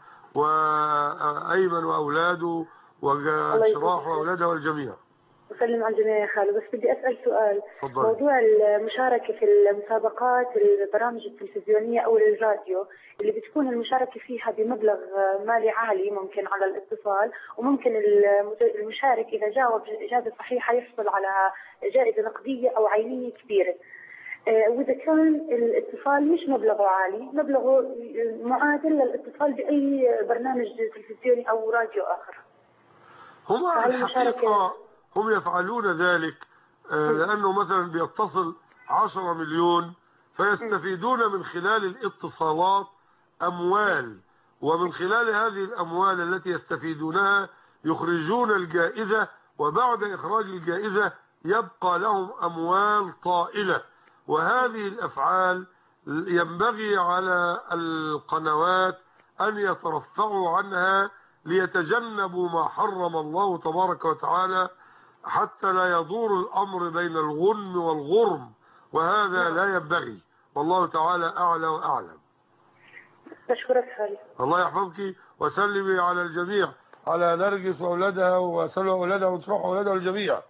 وأيمن وأولاده وشراح وأولادها والجميع. وسلم على الجميع يا خالد. بس بدي أسأل سؤال. فضل. موضوع المشاركة في المسابقات البرامج التلفزيونية أو الراديو اللي بتكون المشاركة فيها بمبلغ مالي عالي، ممكن على الاتصال، وممكن المشارك إذا جاوب إجابة صحيحة يحصل على جائزة نقدية أو عينية كبيرة. وإذا كان الاتصال مش مبلغه عالي، مبلغه معادل للاتصال بأي برنامج تلفزيوني أو راديو آخر، هم الحقيقة هم يفعلون ذلك لأنه مثلا بيتصل 10 مليون فيستفيدون من خلال الاتصالات أموال، ومن خلال هذه الأموال التي يستفيدونها يخرجون الجائزة، وبعد إخراج الجائزة يبقى لهم أموال طائلة. وهذه الأفعال ينبغي على القنوات أن يترفعوا عنها ليتجنبوا ما حرم الله تبارك وتعالى، حتى لا يدور الأمر بين الغنم والغرم، وهذا لا ينبغي، والله تعالى أعلى وأعلم. بشكرك خالد. الله يحفظك، وسلمي على الجميع، على نرجس وأولادها وسلوى أولادها وانصرح أولادها الجميع.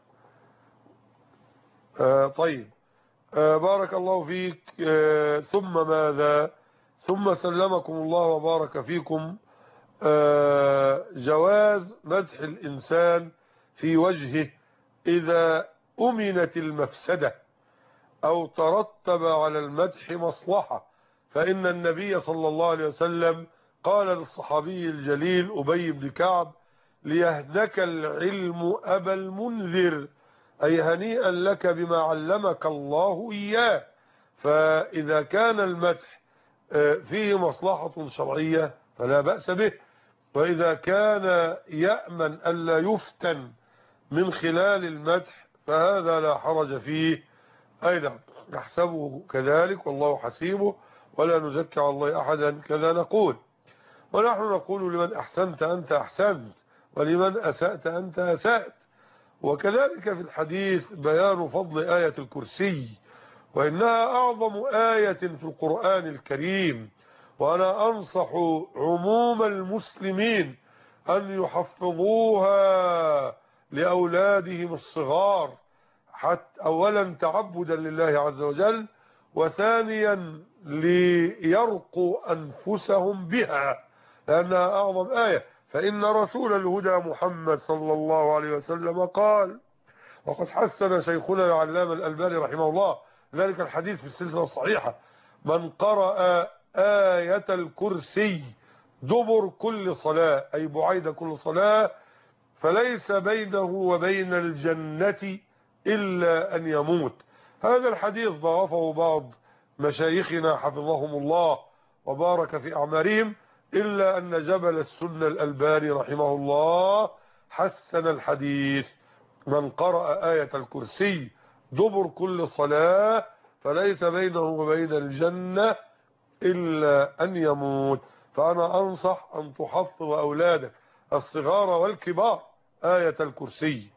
طيب، بارك الله فيك. ثم ماذا؟ ثم سلمكم الله وبارك فيكم. جواز مدح الإنسان في وجهه إذا أمنت المفسدة أو ترتب على المدح مصلحة، فإن النبي صلى الله عليه وسلم قال للصحابي الجليل أبي بن كعب: ليهنك العلم أبا المنذر، أي هنيئا لك بما علمك الله إياه. فإذا كان المدح فيه مصلحة شرعية فلا بأس به، وإذا كان يأمن ألا يفتن من خلال المدح فهذا لا حرج فيه. أي نعم، نحسبه كذلك والله حسيبه، ولا نزكي على الله أحدا، كذا نقول. ونحن نقول: لمن أحسنت أنت أحسنت، ولمن أسأت أنت أسأت. وكذلك في الحديث بيان فضل آية الكرسي، وإنها أعظم آية في القرآن الكريم، وأنا أنصح عموم المسلمين أن يحفظوها لأولادهم الصغار، حتى أولا تعبدا لله عز وجل، وثانيا ليرقوا أنفسهم بها، لأنها أعظم آية. فإن رسول الهدى محمد صلى الله عليه وسلم قال، وقد حسن شيخنا العلامة الألباني رحمه الله ذلك الحديث في السلسلة الصحيحة: من قرأ آية الكرسي دبر كل صلاة، أي بعيد كل صلاة، فليس بينه وبين الجنة إلا أن يموت. هذا الحديث ضعفه بعض مشايخنا حفظهم الله وبارك في أعمارهم، إلا أن جبل السنة الألباني رحمه الله حسن الحديث: من قرأ آية الكرسي دبر كل صلاة فليس بينه وبين الجنة إلا أن يموت. فأنا أنصح أن تحفظ أولادك الصغار والكبار آية الكرسي.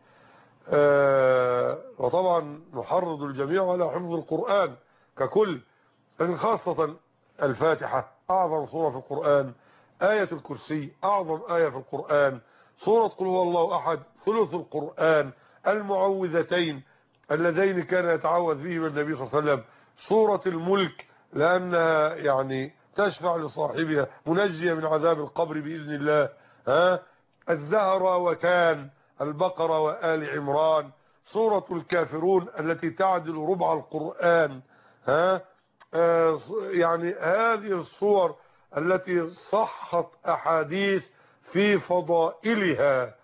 وطبعا نحرض الجميع على حفظ القرآن ككل، خاصة الفاتحة أعظم سورة في القرآن، آية الكرسي أعظم آية في القرآن، سورة قل هو الله أحد ثلث القرآن، المعوذتين اللذين كان يتعوذ بهما النبي صلى الله عليه وسلم، سورة الملك لأنها يعني تشفع لصاحبها منجية من عذاب القبر بإذن الله، الزهرة وتان، البقرة وآل عمران، سورة الكافرون التي تعدل ربع القرآن، يعني هذه الصور التي صحت أحاديث في فضائلها.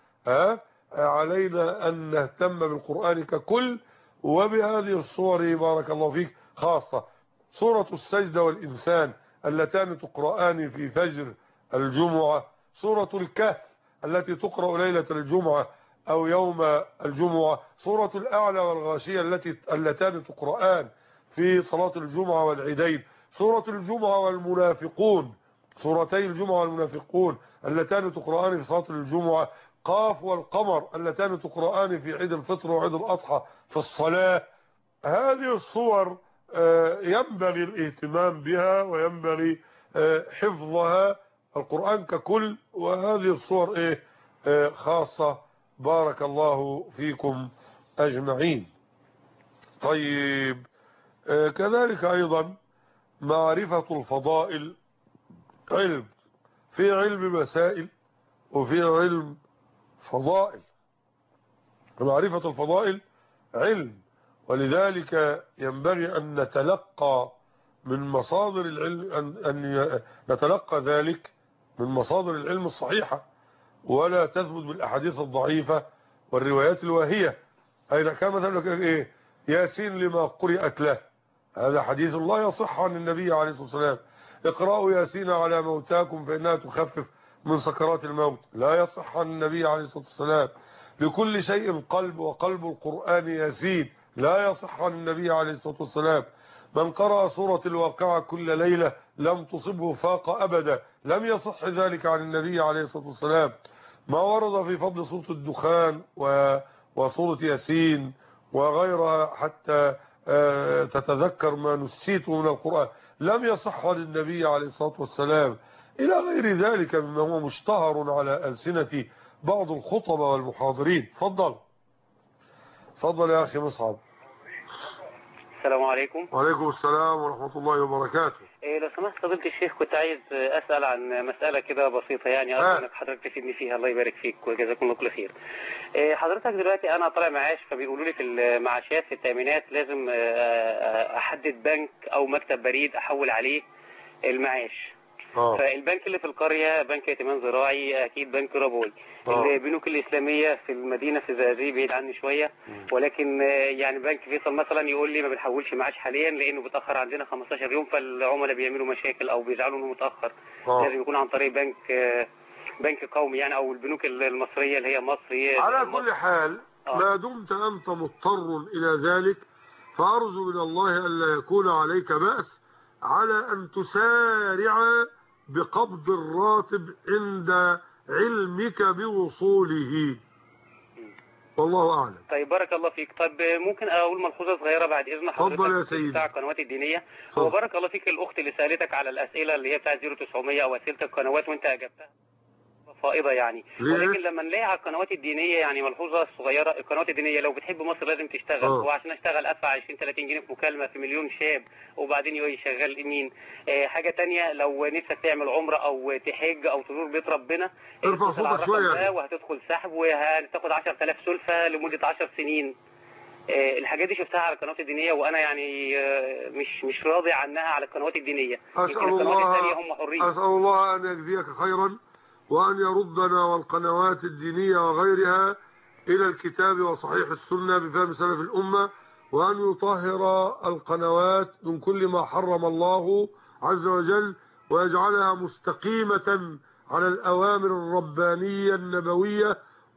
علينا أن نهتم بالقرآن ككل وبهذه الصور بارك الله فيك خاصة. سورة السجدة والإنسان اللتان تقرآن في فجر الجمعة، سورة الكهف التي تقرأ ليلة الجمعة أو يوم الجمعة، سورة الأعلى والغاشية اللتان تقرآن في صلاة الجمعة والعيدين، سورة الجمعة والمنافقون، سورتي الجمعة والمنافقون اللتان تقرآن في صلاة الجمعة، قاف والقمر اللتان تقرآن في عيد الفطر وعيد الأضحى في الصلاة. هذه الصور ينبغي الاهتمام بها وينبغي حفظها، القرآن ككل وهذه الصور خاصة. بارك الله فيكم أجمعين. طيب كذلك أيضا معرفة الفضائل علم، في علم مسائل وفي علم فضائل. معرفة الفضائل علم، ولذلك ينبغي أن نتلقى من مصادر العلم أن نتلقى ذلك من مصادر العلم الصحيحة، ولا تثبت بالأحاديث الضعيفة والروايات الواهية. أين كان مثلا ياسين لما قرأت له، هذا حديث لا يصح عن النبي عليه الصلاة والسلام. اقرأوا ياسين على موتاكم فإنها تخفف من سكرات الموت، لا يصح عن النبي عليه الصلاة والسلام. لكل شيء قلب، وقلب القرآن ياسين، لا يصح عن النبي عليه الصلاة والسلام. من قرأ سورة الواقعة كل ليلة لم تصبه فاقة أبدا، لم يصح ذلك عن النبي عليه الصلاة والسلام. ما ورد في فضل سورة الدخان وسورة ياسين وغيرها حتى تتذكر ما نسيته من القرآن لم يصح عن النبي عليه الصلاة والسلام، إلى غير ذلك مما هو مشتهر على ألسنة بعض الخطبة والمحاضرين. فضل يا أخي مصعب. السلام عليكم. وعليكم السلام ورحمة الله وبركاته. لو سمحت فضيلة الشيخ، كنت عايز أسأل عن مسألة كده بسيطة، يعني أرجو إنك حضرتك تفيدني فيها. الله يبارك فيك وجزاكم الله كل خير. حضرتك دلوقتي أنا طالع معاش، فبيقولوا لي في المعاشات في التأمينات لازم أحدد بنك أو مكتب بريد أحول عليه المعاش. فالبنك اللي في القرية بنك ائتمان زراعي، اكيد بنك ربوي. البنوك الاسلاميه في المدينه في زقازيق بعيد عني شويه، ولكن يعني بنك فيصل مثلا يقول لي ما بنحولش معاش حاليا لانه بيتاخر عندنا 15 يوم، فالعملاء بيعملوا مشاكل او بيزعلوا انه متاخر. لازم يكون عن طريق بنك قومي يعني، او البنوك المصريه اللي هي مصري. على كل حال ما دمت انت مضطر الى ذلك فارجو من الله الا يكون عليك بأس على ان تسارع بقبض الراتب عند علمك بوصوله، والله اعلم. طيب بارك الله فيك. طيب ممكن اقول ملحوظه صغيره بعد اذن حضرتك؟ اتفضل يا سيدي. بتاع القنوات الدينيه. هو بارك الله فيك الاخت اللي سالتك على الاسئله اللي هي بتاع 0900 او اسئله القنوات وانت اجبتها فائضه يعني، ولكن لما نلاقي على القنوات الدينيه يعني ملحوظه صغيره، القنوات الدينيه لو بتحب مصر لازم تشتغل، وعشان اشتغل ادفع 20 30 جنيه في مكالمه في مليون شاب وبعدين يشغل مين. حاجه ثانيه، لو نفسك تعمل عمره او تحج او تزور بيت ربنا ارفع صوتك شويه وهتدخل سحب وهتاخد 10000 سلفه لمده 10 سنين. الحاجات دي شفتها على القنوات الدينيه وانا يعني مش راضي عنها على القنوات الدينيه. اسال الله ان يجزيك خيرا وأن يردنا والقنوات الدينية وغيرها إلى الكتاب وصحيح السنة بفهم سلف الأمة، وأن يطهر القنوات من كل ما حرم الله عز وجل، ويجعلها مستقيمة على الأوامر الربانية النبوية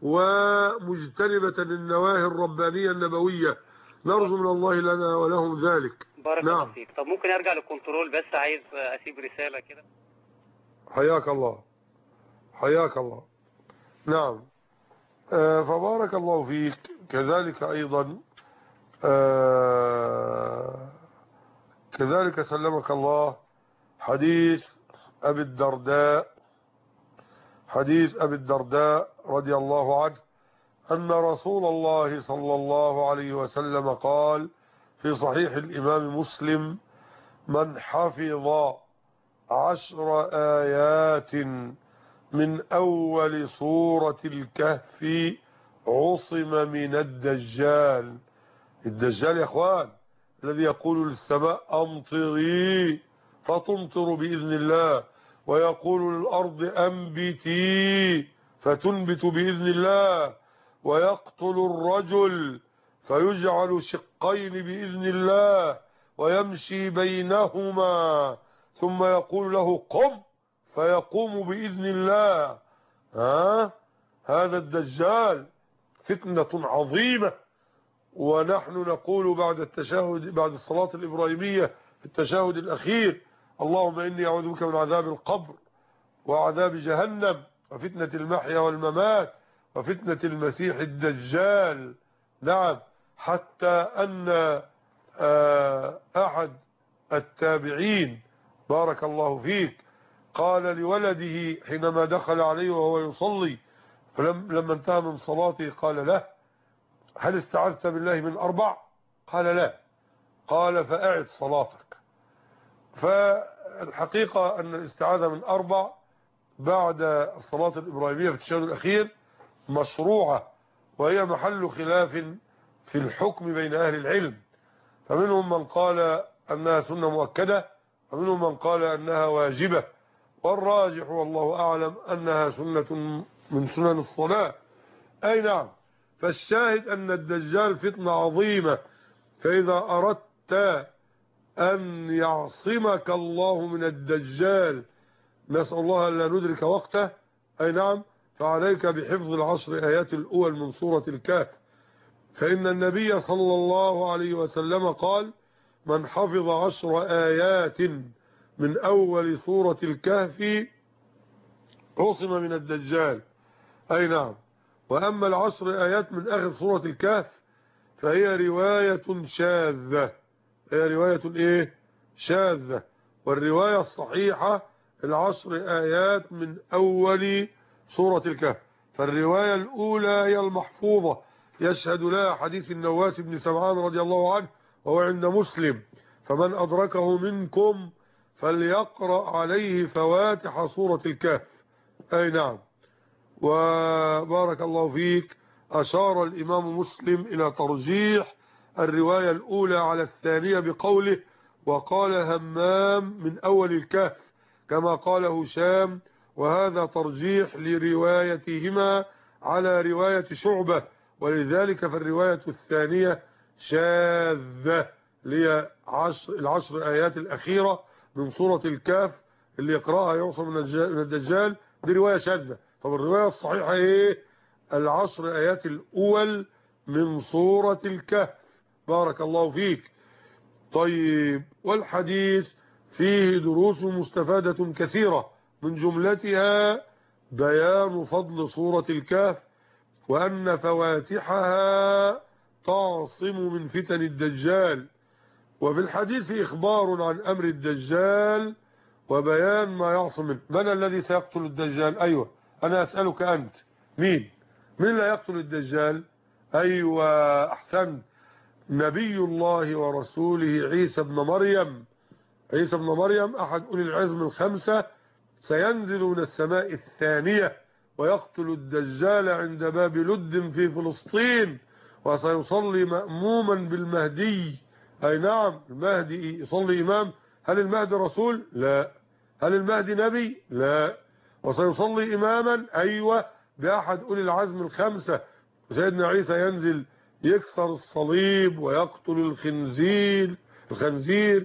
ومجتنبة النواهي الربانية النبوية. نرجو من الله لنا ولهم ذلك. بارك الله فيك. طب ممكن أرجع للكنترول بس عايز أسيب رسالة كده. حياك الله حياك الله. نعم. فبارك الله فيك. كذلك أيضا كذلك سلمك الله حديث أبي الدرداء رضي الله عنه أن رسول الله صلى الله عليه وسلم قال في صحيح الإمام مسلم: من حفظ 10 آيات من أول سورة الكهف عصم من الدجال. الدجال يا اخوان الذي يقول للسماء أمطري فتمطر بإذن الله، ويقول للأرض أنبتي فتنبت بإذن الله، ويقتل الرجل فيجعل شقين بإذن الله ويمشي بينهما ثم يقول له قم فيقوم بإذن الله. هذا الدجال فتنة عظيمة. ونحن نقول بعد التشهد، بعد الصلاة الإبراهيمية في التشهد الأخير: اللهم إني أعوذ بك من عذاب القبر وعذاب جهنم وفتنة المحيا والممات وفتنة المسيح الدجال. نعم، حتى أن أحد التابعين بارك الله فيك قال لولده حينما دخل عليه وهو يصلي، فلما انتهى من صلاته قال له: هل استعذت بالله من 4؟ قال لا. قال: فأعد صلاتك. فالحقيقة أن الاستعاذة من 4 بعد الصلاة الإبراهيمية في التشهد الأخير مشروعة، وهي محل خلاف في الحكم بين أهل العلم، فمنهم من قال أنها سنة مؤكدة ومنهم من قال أنها واجبة، والراجح والله أعلم أنها سنة من سنن الصلاة. أي نعم. فالشاهد أن الدجال فتنة عظيمة، فإذا أردت أن يعصمك الله من الدجال، نسأل الله أن لا ندرك وقته، أي نعم، فعليك بحفظ 10 آيات الأول من سورة الكهف، فإن النبي صلى الله عليه وسلم قال: من حفظ 10 آيات من أول سورة الكهف عصم من الدجال. أي نعم. وأما 10 آيات من آخر سورة الكهف فهي رواية شاذة. هي رواية إيه؟ شاذة. والرواية الصحيحة 10 آيات من أول سورة الكهف. فالرواية الأولى هي المحفوظة يشهد لها حديث النواس بن سمعان رضي الله عنه وهو عند مسلم: فمن أدركه منكم فليقرأ عليه فواتح سورة الكهف. أي نعم. وبارك الله فيك، أشار الإمام مسلم إلى ترجيح الرواية الأولى على الثانية بقوله: وقال همام من أول الكهف، كما قال هشام، وهذا ترجيح لروايتهما على رواية شعبة، ولذلك فالرواية الثانية شاذة، لي 10 آيات الأخيرة من سورة الكهف اللي يقرأها يعصم من الدجال، دي رواية شاذة. طب الرواية الصحيحة ايه؟ 10 آيات الأول من سورة الكهف. بارك الله فيك. طيب، والحديث فيه دروس مستفادة كثيرة، من جملتها بيان فضل سورة الكهف، وأن فواتحها تعصم من فتن الدجال. وفي الحديث إخبار عن أمر الدجال وبيان ما يعصم منه. من الذي سيقتل الدجال؟ أيوة، أنا أسألك أنت، مين لا يقتل الدجال؟ أيوة، أحسن، نبي الله ورسوله عيسى بن مريم. عيسى بن مريم أحد أولي العزم الخمسة، سينزل من السماء الثانية ويقتل الدجال عند باب لد في فلسطين، وسيصلي مأموما بالمهدي. أي نعم، المهدي يصلي إمام. هل المهدي رسول؟ لا. هل المهدي نبي؟ لا. وسيصلي إماما، أيوة، بأحد أولي العزم الخمسة. سيدنا عيسى ينزل يكسر الصليب ويقتل الخنزير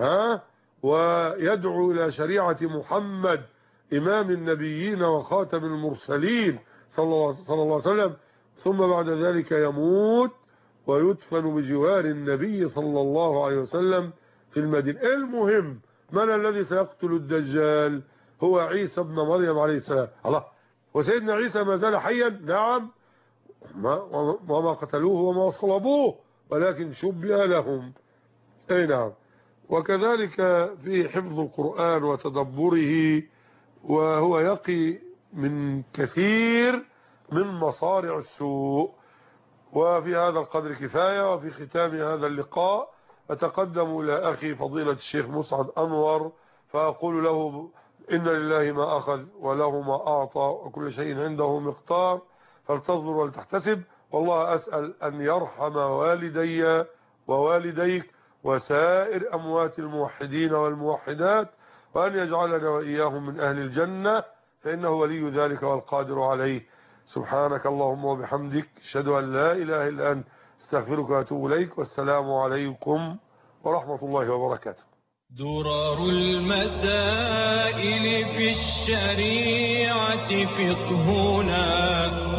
ويدعو إلى شريعة محمد إمام النبيين وخاتم المرسلين صلى الله عليه وسلم، ثم بعد ذلك يموت ويدفن بجوار النبي صلى الله عليه وسلم في المدينة. المهم، من الذي سيقتل الدجال؟ هو عيسى بن مريم عليه السلام. الله، وسيدنا عيسى ما زال حيا؟ نعم، وما قتلوه وما صلبوه ولكن شبه لهم. اي نعم. وكذلك في حفظ القرآن وتدبره، وهو يقي من كثير من مصارع السوء. وفي هذا القدر كفاية. وفي ختام هذا اللقاء أتقدم إلى أخي فضيلة الشيخ مسعد أنور فأقول له إن لله ما أخذ وله ما أعطى وكل شيء عنده مقدار، فلتصبر ولتحتسب. والله أسأل أن يرحم والدي ووالديك وسائر أموات الموحدين والموحدات، وأن يجعلنا وإياهم من أهل الجنة، فإنه ولي ذلك والقادر عليه. سبحانك اللهم وبحمدك، أشهد أن لا إله إلا أنت، استغفرك وأتوب إليك، والسلام عليكم ورحمة الله وبركاته. درر المسائل في الشريعة فقهنا